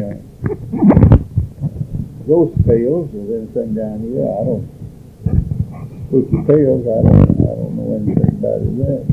ghost tales or anything down here, I don't. Spooky tales, I don't know anything about it yet.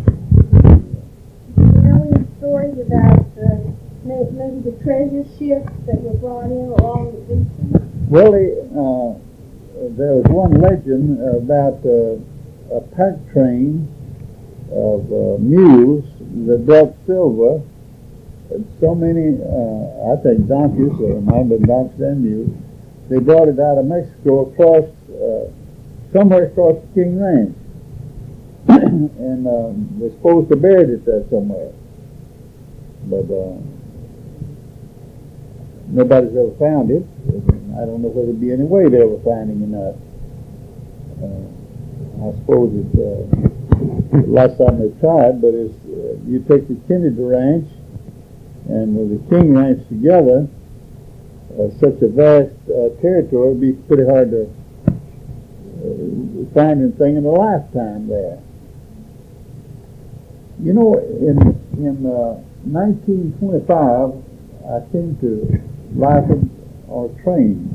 You know any stories about maybe the treasure ships that were brought in along the beaches? Well, there was one legend about a pack train of mules that brought silver. So many, I think donkeys, or it might have been donkeys and mules, they brought it out of Mexico across, somewhere across the King Ranch. And they're supposed to bury it there somewhere. But nobody's ever found it. I don't know whether there'd be any way to ever finding it or not. I suppose it's the last time they tried, but it's you take the Kennedy Ranch and with the King Ranch together, such a vast territory, it'd be pretty hard to find anything in a lifetime there. You know, in 1925, I came to Lyford on a train,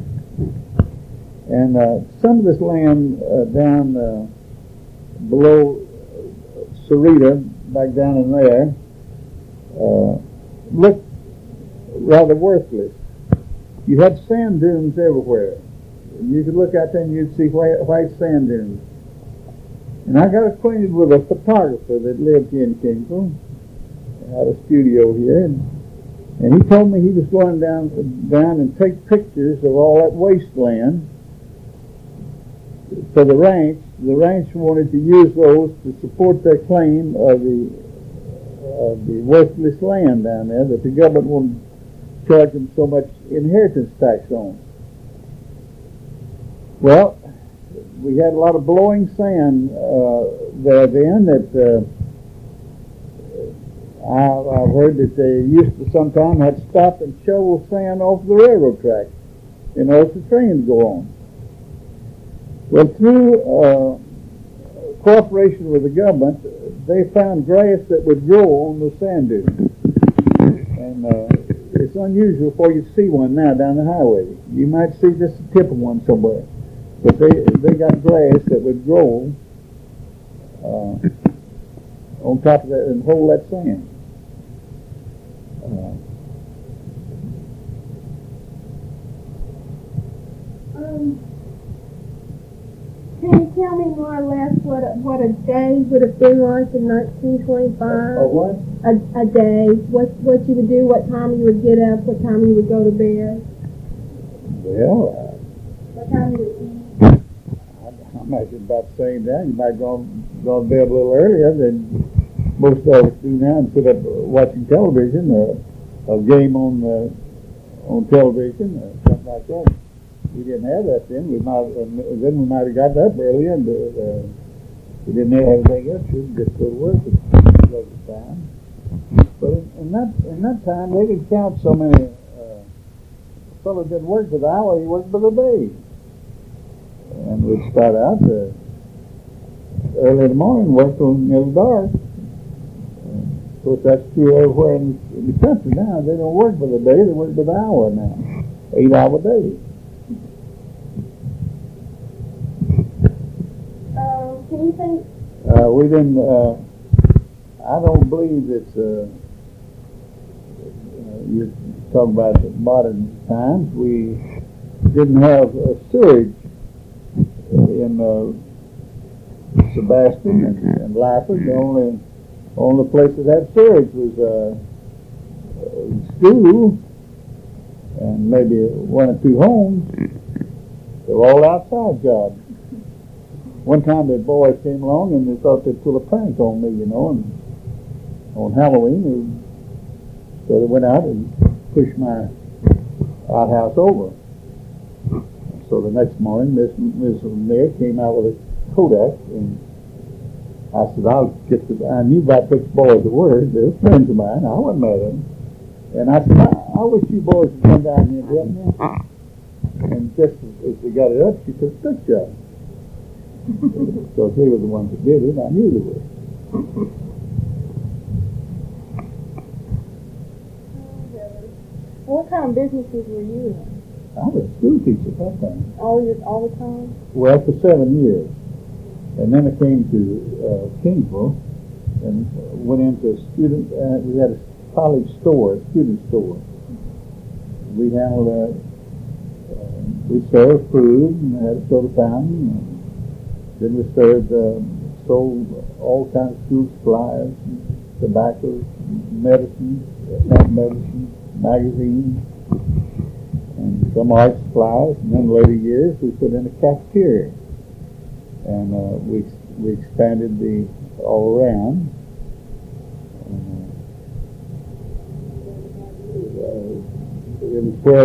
and some of this land down below Sarita, back down in there, looked rather worthless. You had sand dunes everywhere. You could look out there and you'd see white sand dunes. And I got acquainted with a photographer that lived here in Kingsville, had a studio here, and he told me he was going down and take pictures of all that wasteland for the ranch. The ranch wanted to use those to support their claim of the worthless land down there that the government wouldn't charge them so much inheritance tax on. Well, we had a lot of blowing sand there then that I've heard that they used to sometimes have to stop and shovel sand off the railroad track in order for the train to go on. Well, through cooperation with the government, they found grass that would grow on the sand dunes. And it's unusual for you to see one now down the highway. You might see just the tip of one somewhere. But they got grass that would grow on top of that and hold that sand. Can you tell me more or less what a day would have been like in 1925? A what? A day. What you would do, what time you would get up, what time you would go to bed? Well, What time you would eat? I imagine about the same time. You might go to bed a little earlier than most of us do now and sit up watching television, a game on television, or something like that. We didn't have that then. We might have gotten up early, and we didn't have anything else. We just go to work at the time. But in that time, they didn't count so many fellows didn't work for the hour. He worked for the day. And we'd start out early in the morning, work until dark. Of course, that's true everywhere in the country now. They don't work for the day; they work for the hour now. 8-hour days. Can you think? We didn't. I don't believe it's talking about the modern times, we didn't have sewage in Sebastian and Lyford. The only place that had sewage was school and maybe one or two homes. They were all outside jobs. One time the boys came along and they thought they'd pull a prank on me, and on Halloween. So they went out and pushed my outhouse over. So the next morning, Miss Lanier came out with a Kodak, and I said, I knew about to put the boys to work. They were friends of mine. I wasn't mad at them. And I said, I wish you boys would come down here and help me. And just as they got it up, she said, good job. Because they were the ones that did it. I knew they were. What kind of businesses were you in? I was a school teacher at that time. All the time? Well, for 7 years. And then I came to Kingsville and went into a student, we had a college store, a student store. We handled we served food and had a soda fountain. And then we sold all kinds of school supplies, tobacco, medicine, magazines, and some art supplies. And then later years we put in a cafeteria, and we expanded all around. It was where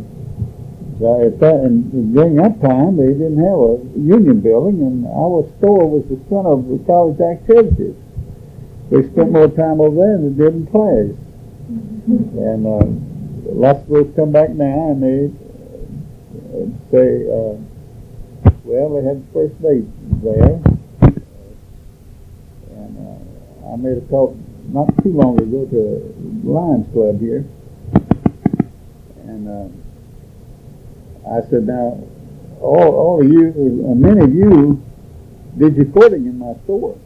and during that time they didn't have a union building, and our store was the center of the college activities. They spent more time over there than they did in class. And lots of those come back now and they say, well, they had the first date there. And I made a talk not too long ago to a Lions Club here. And I said, now, all of you, many of you did your courting in my store.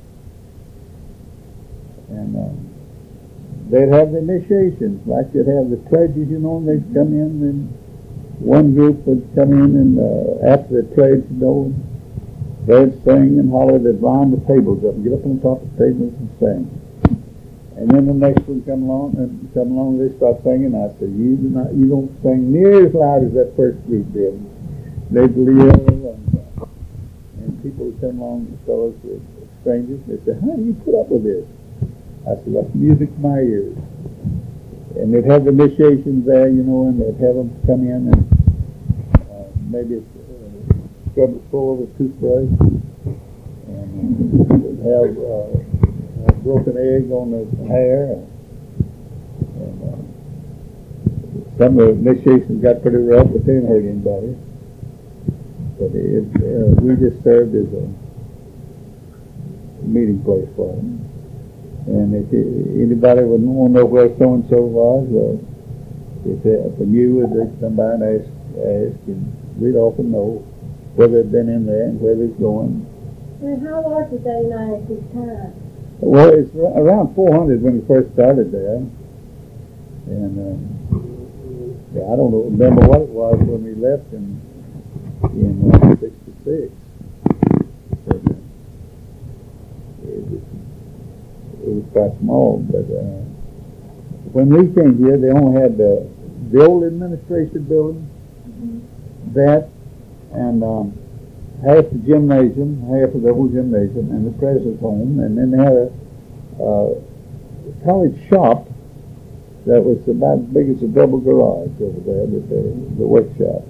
And they'd have the initiations, like they'd have the pledges, and they'd come in, and one group would come in, and after the pledge, they'd sing and holler, they'd line the tables up and get up on top of the tables and sing. And then the next one come along, they start singing. I said, you don't sing near as loud as that first group did. They'd yell, and people would come along, fellows, strangers, they said, how do you put up with this? I said, that's music to my ears. And they'd have the initiations there, and they'd have them come in and maybe scrub it full of a toothbrush, and they'd have a broken egg on the hair. And some of the initiations got pretty rough, but they didn't hurt anybody. But we just served as a meeting place for them. And if anybody would want to know where so-and-so was, if they knew, they'd come by and ask, and we'd often know whether they'd been in there and where they're going. And how large was that at this time? Well, it's around 400 when we first started there. And I don't remember what it was when we left in 66. But, it was quite small, but when we came here, they only had the old administration building, that, and half the gymnasium, half of the old gymnasium, and the president's home, and then they had a college shop that was about as big as a double garage over there, the workshop.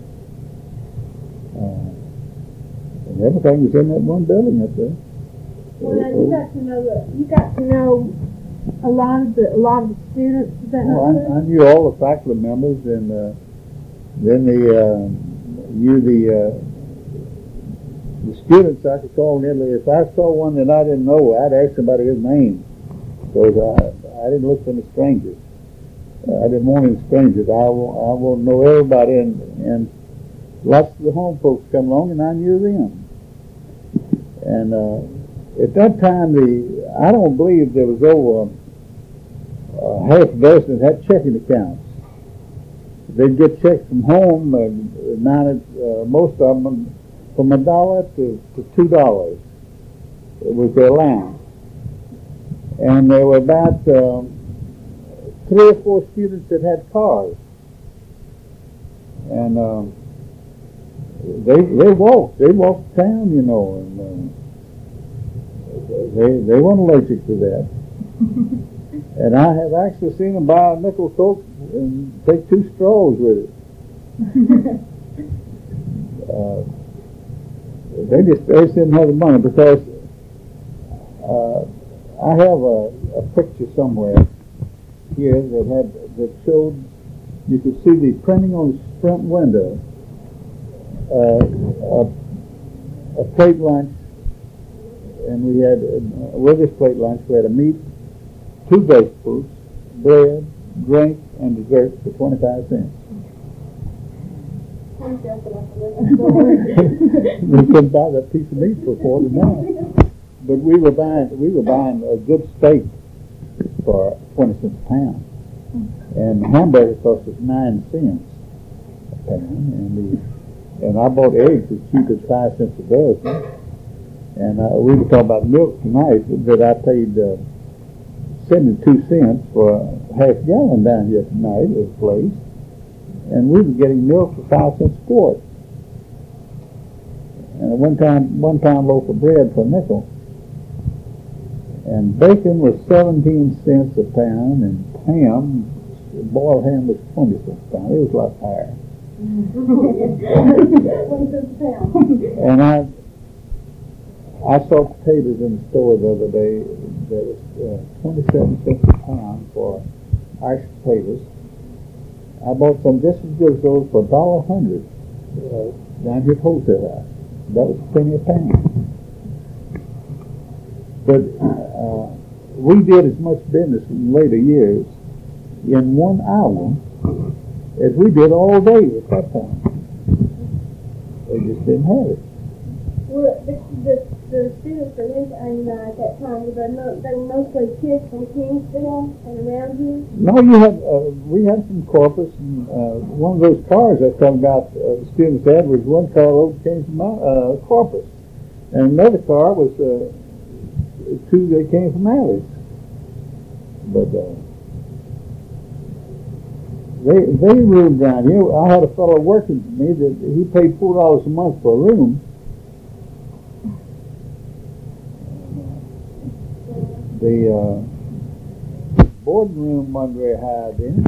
And everything was in that one building up there. Well, now you got to know a lot of the students. Is that not true? I knew all the faculty members, and then the students I could call in. If I saw one that I didn't know, I'd ask somebody his name, because I didn't look for any strangers. I didn't want any strangers. I want to know everybody, and lots of the home folks come along, and I knew them. And at that time, I don't believe there was over half a dozen that had checking accounts. they'd get checks from home, most of them from $1 to $2. It was their allowance. And there were about 3 or 4 students that had cars. And they walked town, you know, and they weren't allergic to that. And I have actually seen them buy a nickel Coke and take 2 straws with it. They just didn't have the money, because I have a picture somewhere here that showed, you could see the printing on the front window, a plate lunch, and we had, with this plate lunch, we had a meat, 2 vegetables, bread, drink, and dessert for 25 cents. We couldn't buy that piece of meat for $49. But we were buying a good steak for 20 cents a pound, and the hamburger cost us 9 cents a pound, and I bought eggs as cheap as 5 cents a dozen. And we were talking about milk tonight, that I paid 72 cents for a half gallon down here tonight at a place, and we were getting milk for 5 cents a quart, and a one-pound loaf of bread for a nickel. And bacon was 17 cents a pound, and ham, boiled ham, was 20 cents a pound. It was a lot higher. 20 cents a pound. And I saw potatoes in the store the other day that was 27 cents a pound for Irish potatoes. I bought some just as good as those for $1.100 down here at Wholesale House. That was a penny a pound. But we did as much business in later years in 1 hour as we did all day at that time. They just didn't have it. Well, the students from at that time, they were mostly kids from Kingsville and around here? No, we had some Corpus, and one of those cars I was talking about the students had was one carload came from Corpus, and another car was 2 that came from Alice. But they roomed down here. I had a fellow working for me that he paid $4 a month for a room. The boarding room wasn't very high then.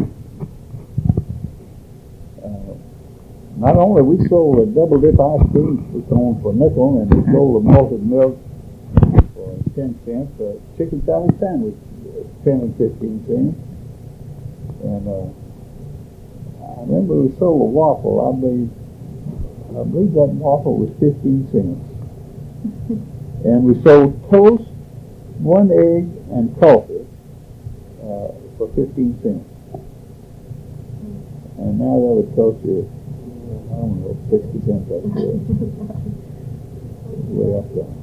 Not only we sold a double dip ice cream for a nickel, and we sold a malted milk for 10 cents, a chicken salad sandwich 10 and 15 cents, and I remember we sold a waffle. I believe that waffle was 15 cents, and we sold toast, 1 egg, and coffee for 15 cents. And now that would cost you, I don't know, 60 cents, that's good. Way up there.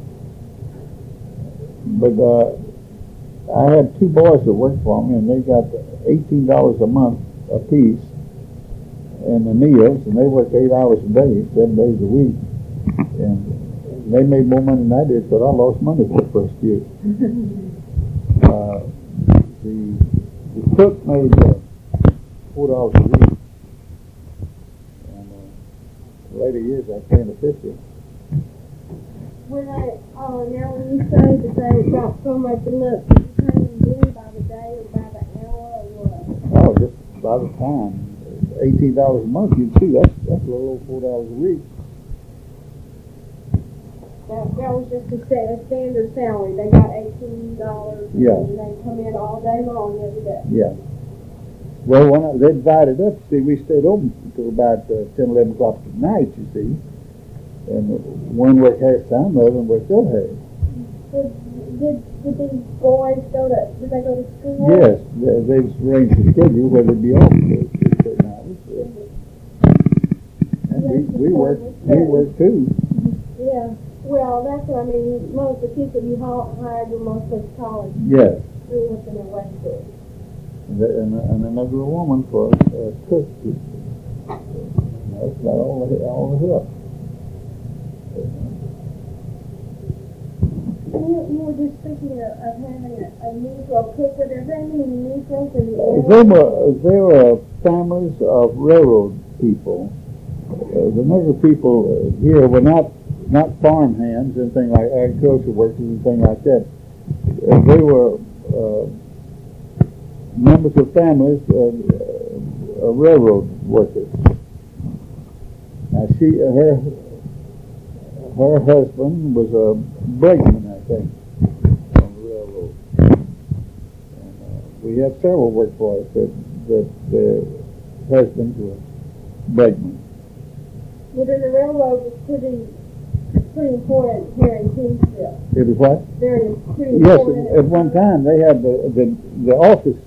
But I had 2 boys that worked for me, and they got $18 a month apiece in the meals, and they worked 8 hours a day, 7 days a week. And they made more money than I did, but I lost money for the first year. The cook made $4 a week, and later years I paid her $50. Now when you say that they got so much enough, did you pay them by the day or by the hour or what? Oh, just by the time. $18 a month, you'd see that's a little over $4 a week. That was just a standard salary. They got $18, Yeah. and they come in all day long every day. Yeah. Well, when they divided up, see, we stayed open until about 10, 11 o'clock at night, you see. And one worked half time, the other one worked still half. Did these boys go to school? Yes, they arranged the schedule where they'd be off for certain hours. And we worked too. Yeah. Well, that's what I mean. Most of the people you hired were mostly college. Yes. They were working at West School. And another woman for cook That's about all the help. You were just speaking of having a Negro cook. Were there very many Negroes in the area? They were families of railroad people. The Negro people here were not farm hands, anything like agriculture workers, anything like that. They were members of families of railroad workers. Now her husband was a brakeman, I think, on the railroad. And we had several work for us that their husbands were brakemen. Well, then the railroad was pretty important here in Kingsville. It was what? Pretty yes, important. at one time they had the office,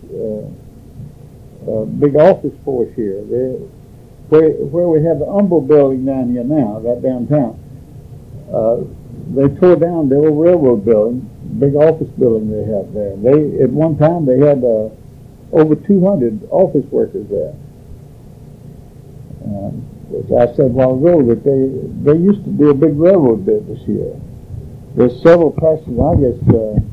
big office force here. Where we have the Humble building down here now, right downtown. They tore down the old railroad building, big office building they had there. At one time they had over 200 office workers there. As I said a while ago, that they used to do a big railroad business here. There's several passenger, I guess,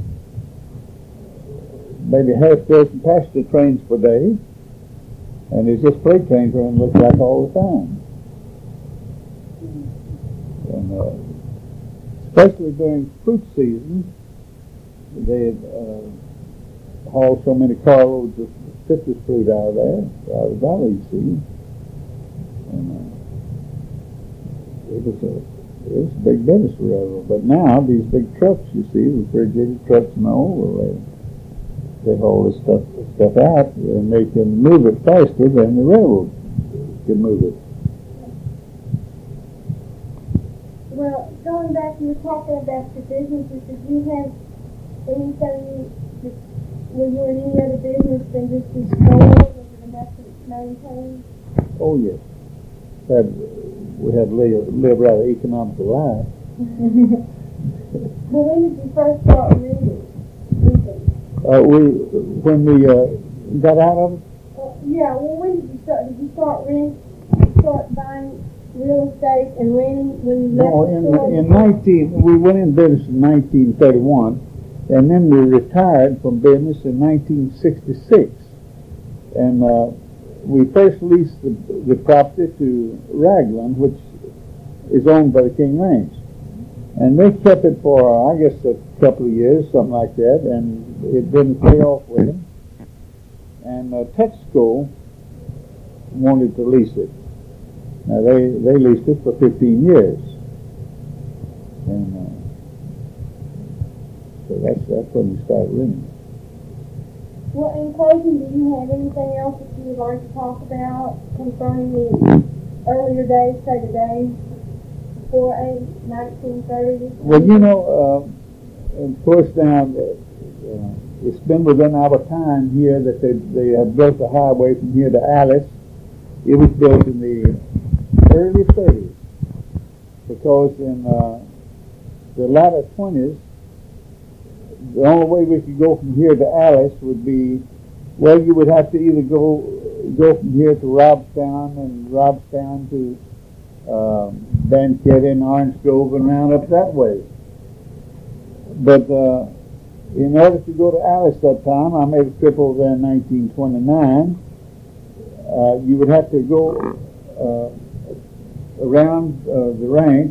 maybe half dozen passenger trains per day, and there's just freight trains running, looks like, all the time. And especially during fruit season, they haul so many carloads of citrus fruit out of there, out of the valley, you see. And it was a big business railroad. But now these big trucks, you see, refrigerated trucks and all, they haul this stuff out, and they can move it faster than the railroad can move it. Well, going back, you were talking about your businesses. Did you have anything? Were you in any other business than just the store? Was it enough to maintain? Oh yes. We had to live rather economical life. Well, when did you first start reading? When we got out of it. Yeah. Well, when did you start? Did you start buying real estate and renting when you left the store? We went in business in 1931, and then we retired from business in 1966, and we first leased the property to Ragland, which is owned by the King Ranch. And they kept it for, I guess, a couple of years, something like that, and it didn't pay off with them. And Texaco wanted to lease it. Now, they leased it for 15 years. And so that's when we started renting. Well, in closing, do you have anything else that you would like to talk about concerning the earlier days, say the days before 1930? Well, you know, of course now, it's been within our time here that they have built a highway from here to Alice. It was built in the early 30s, because in the latter 20s, the only way we could go from here to Alice would be, well, you would have to either go from here to Robstown, and Robstown to Banquette and Orange Grove, and round up that way. But in order to go to Alice that time, I made a trip over there in 1929. You would have to go around the ranch,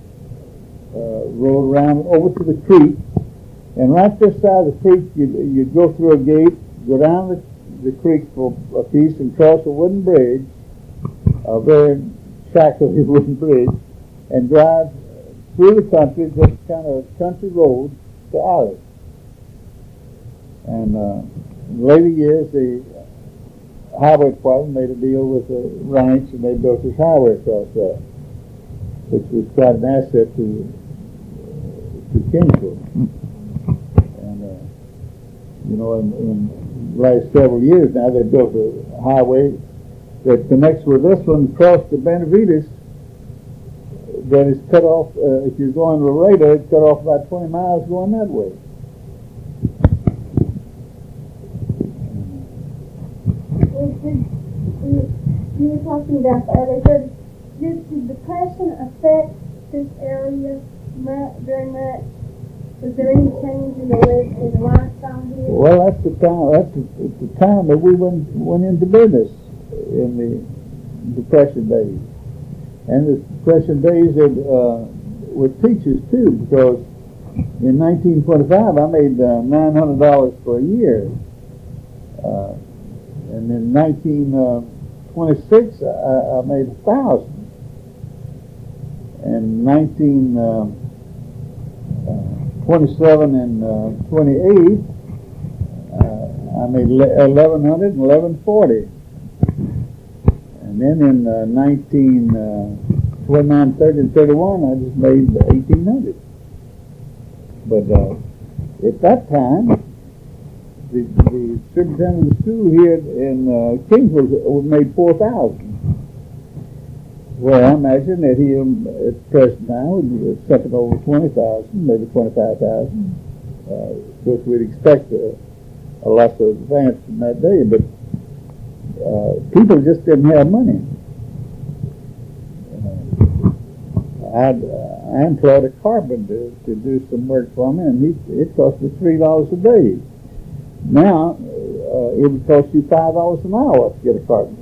road around over to the creek, and right this side of the creek, you'd go through a gate, go down the creek for a piece, and cross a wooden bridge, a very shackly wooden bridge, and drive through the country, just kind of country road to Alice. And in later years, the highway department made a deal with the ranch, and they built this highway across there, which was quite an asset to Kingsville. You know, in the last several years now, they built a highway that connects with this one across to Benavides, that is cut off, if you're going to Laredo, it's cut off about 20 miles going that way. You were talking about the early 30s. Did the Depression affect this area very much? Was there any change in the lifestyle here? Well, that's the time that we went into business in the Depression days. And the Depression days were teachers too, because in 1925 I made $900 for a year. And in 1926 I made $1,000. And 1927 and 28 I made $1,100 and $1,140. And then in 1929, 30, and 31 I just made $1,800. But at that time, the superintendent of the school here in Kingsville made $4,000. Well, I imagine that he, at the present time, would be something over $20,000, maybe $25,000. Of course, we'd expect a lesser advance in that day, but people just didn't have money. I employed a carpenter to do some work for me, and it cost me $3 a day. Now, it would cost you $5 an hour to get a carpenter.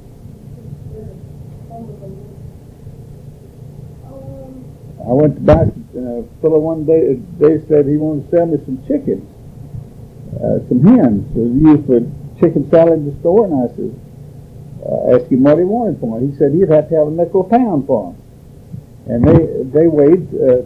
I went to buy a fellow one day. They said he wanted to sell me some chickens, some hens. It was used for chicken salad in the store, and I said, asked him what he wanted for them. He said he'd have to have a nickel a pound for them. And they weighed 2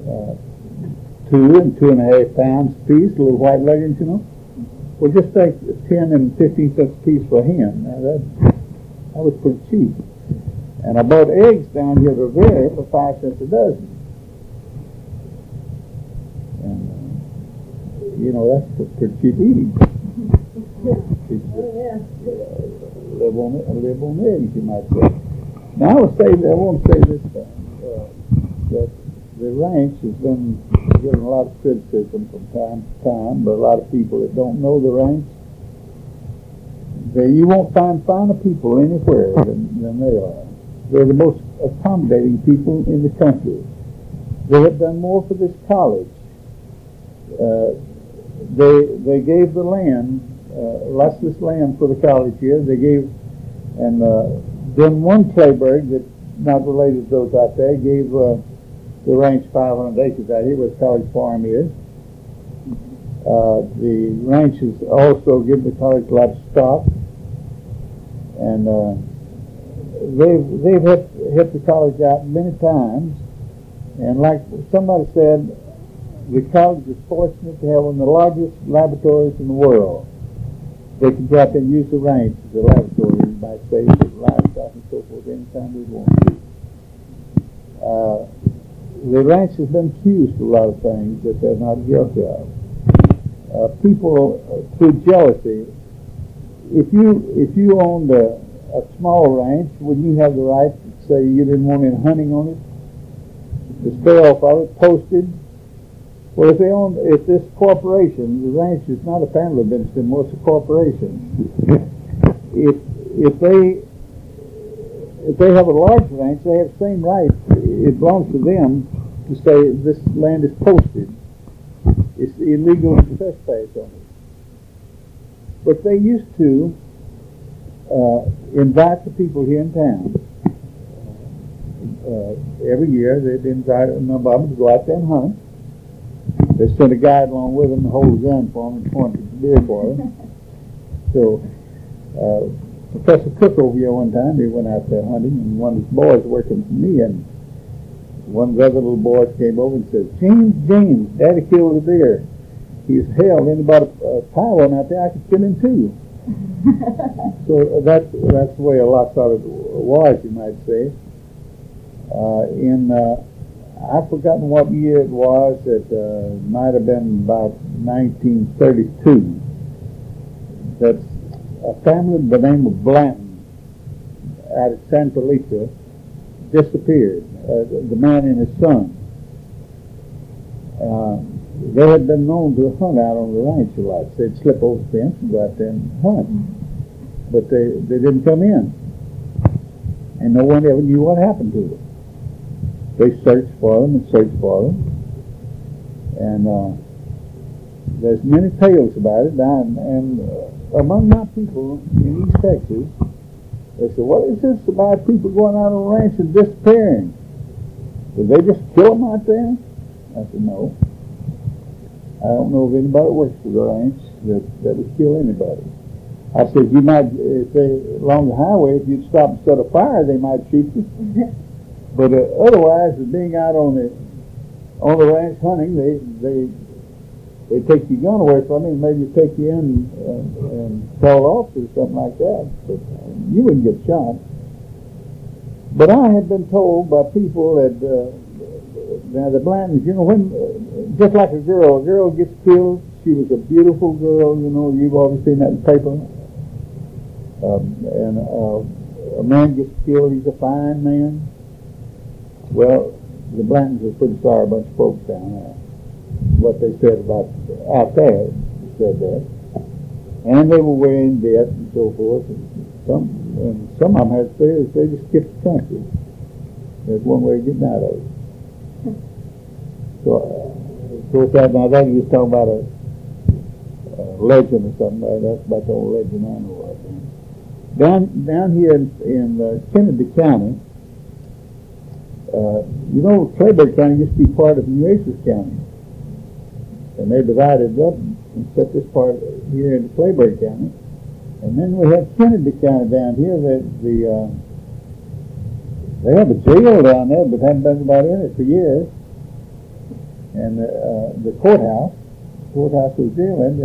and 2.5 pounds a piece, little white leggings, you know. Well, just take 10 and 15 cents a piece for a hen. Now that was pretty cheap. And I bought eggs down here to Revere for 5 cents a dozen. And, you know, that's pretty cheap eating. Live on eggs, you might say. Now, I want to say this thing. That the ranch has been getting a lot of criticism from time to time, but a lot of people that don't know the ranch, you won't find finer people anywhere than they are. They're the most accommodating people in the country. They have done more for this college. They gave the land, lots of this land for the college here. They gave, and then one Clayburg that's not related to those out there gave the ranch 500 acres out here where the college farm is. The ranch has also given the college a lot of stock, and they've helped the college out many times. And like somebody said, the college is fortunate to have one of the largest laboratories in the world. They can go out there and use the ranch as a laboratory, you might say, for livestock and so forth, anytime they want to. The ranch has been accused of a lot of things that they're not guilty of. People, through jealousy, if you owned a small ranch, wouldn't you have the right to say you didn't want any hunting on it? To stay off of it, posted? Well, if this corporation, the ranch is not a family business anymore, it's a corporation. if they have a large ranch, they have the same right. It belongs to them to say this land is posted. It's illegal to trespass on it. But they used to invite the people here in town. Every year they'd invite a number of them to go out there and hunt. They sent a guide along with them to hold a gun for them and point at the deer for them. So Professor Cook over here one time, he went out there hunting, and one of his boys working for me, and one of the other little boys came over and said, James, Daddy killed a deer. He's hell. Anybody tie one out there, I could kill him too. So that's the way a lot of it was, you might say. I've forgotten what year it was. It might have been about 1932. That a family by the name of Blanton out of San Felipe disappeared. The man and his son. They had been known to hunt out on the ranch a lot. They'd slip over the fence and go out there and hunt. But they didn't come in. and no one ever knew what happened to them. They searched for them and searched for them, and there's many tales about it. And among my people in East Texas, they said, "What is this about people going out on the ranch and disappearing? Did they just kill them out there?" I said, "No. I don't know of anybody that works for the ranch that would kill anybody." I said, "You might, if they along the highway, if you'd stop and set a fire, they might shoot you. But otherwise, being out on the ranch hunting, they take your gun away from you and maybe take you in and call off or something like that. But you wouldn't get shot." But I had been told by people that now the Blantons, when just like a girl gets killed. She was a beautiful girl, you've always seen that in the paper. And a man gets killed, he's a fine man. Well, the Blantons were pretty sorry bunch of folks down there. What they said about out there, they said that. And they were way in debt and so forth. And some of them had to say they just skipped the country. There's one way of getting out of it. So, of course, that you're talking about a legend or something. That's about the old legend I know of. Down here in Kennedy County, Clayburgh County used to be part of Nueces County. And they divided it up and set this part here into Clayburgh County. And then we have Kennedy County down here. They have a jail down there, but haven't been about in it for years. And the courthouse was jail, and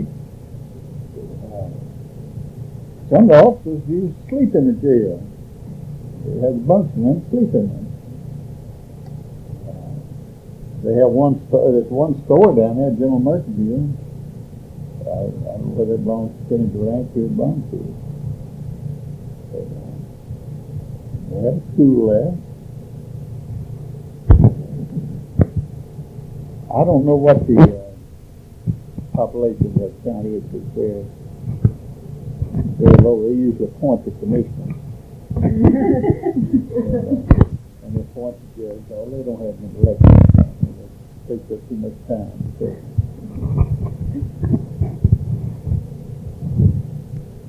some of the officers used to sleep in the jail. They had bunks in them, sleep in them. They have there's one store down there, General Mercantile. I don't know whether it belongs to Kennedy Ranch or it belongs to it. They have a school there. I don't know what the population of that county is, but they're low. They usually appoint the commissioner. And they appoint the judge. So they don't have an election. It takes up too much time. So.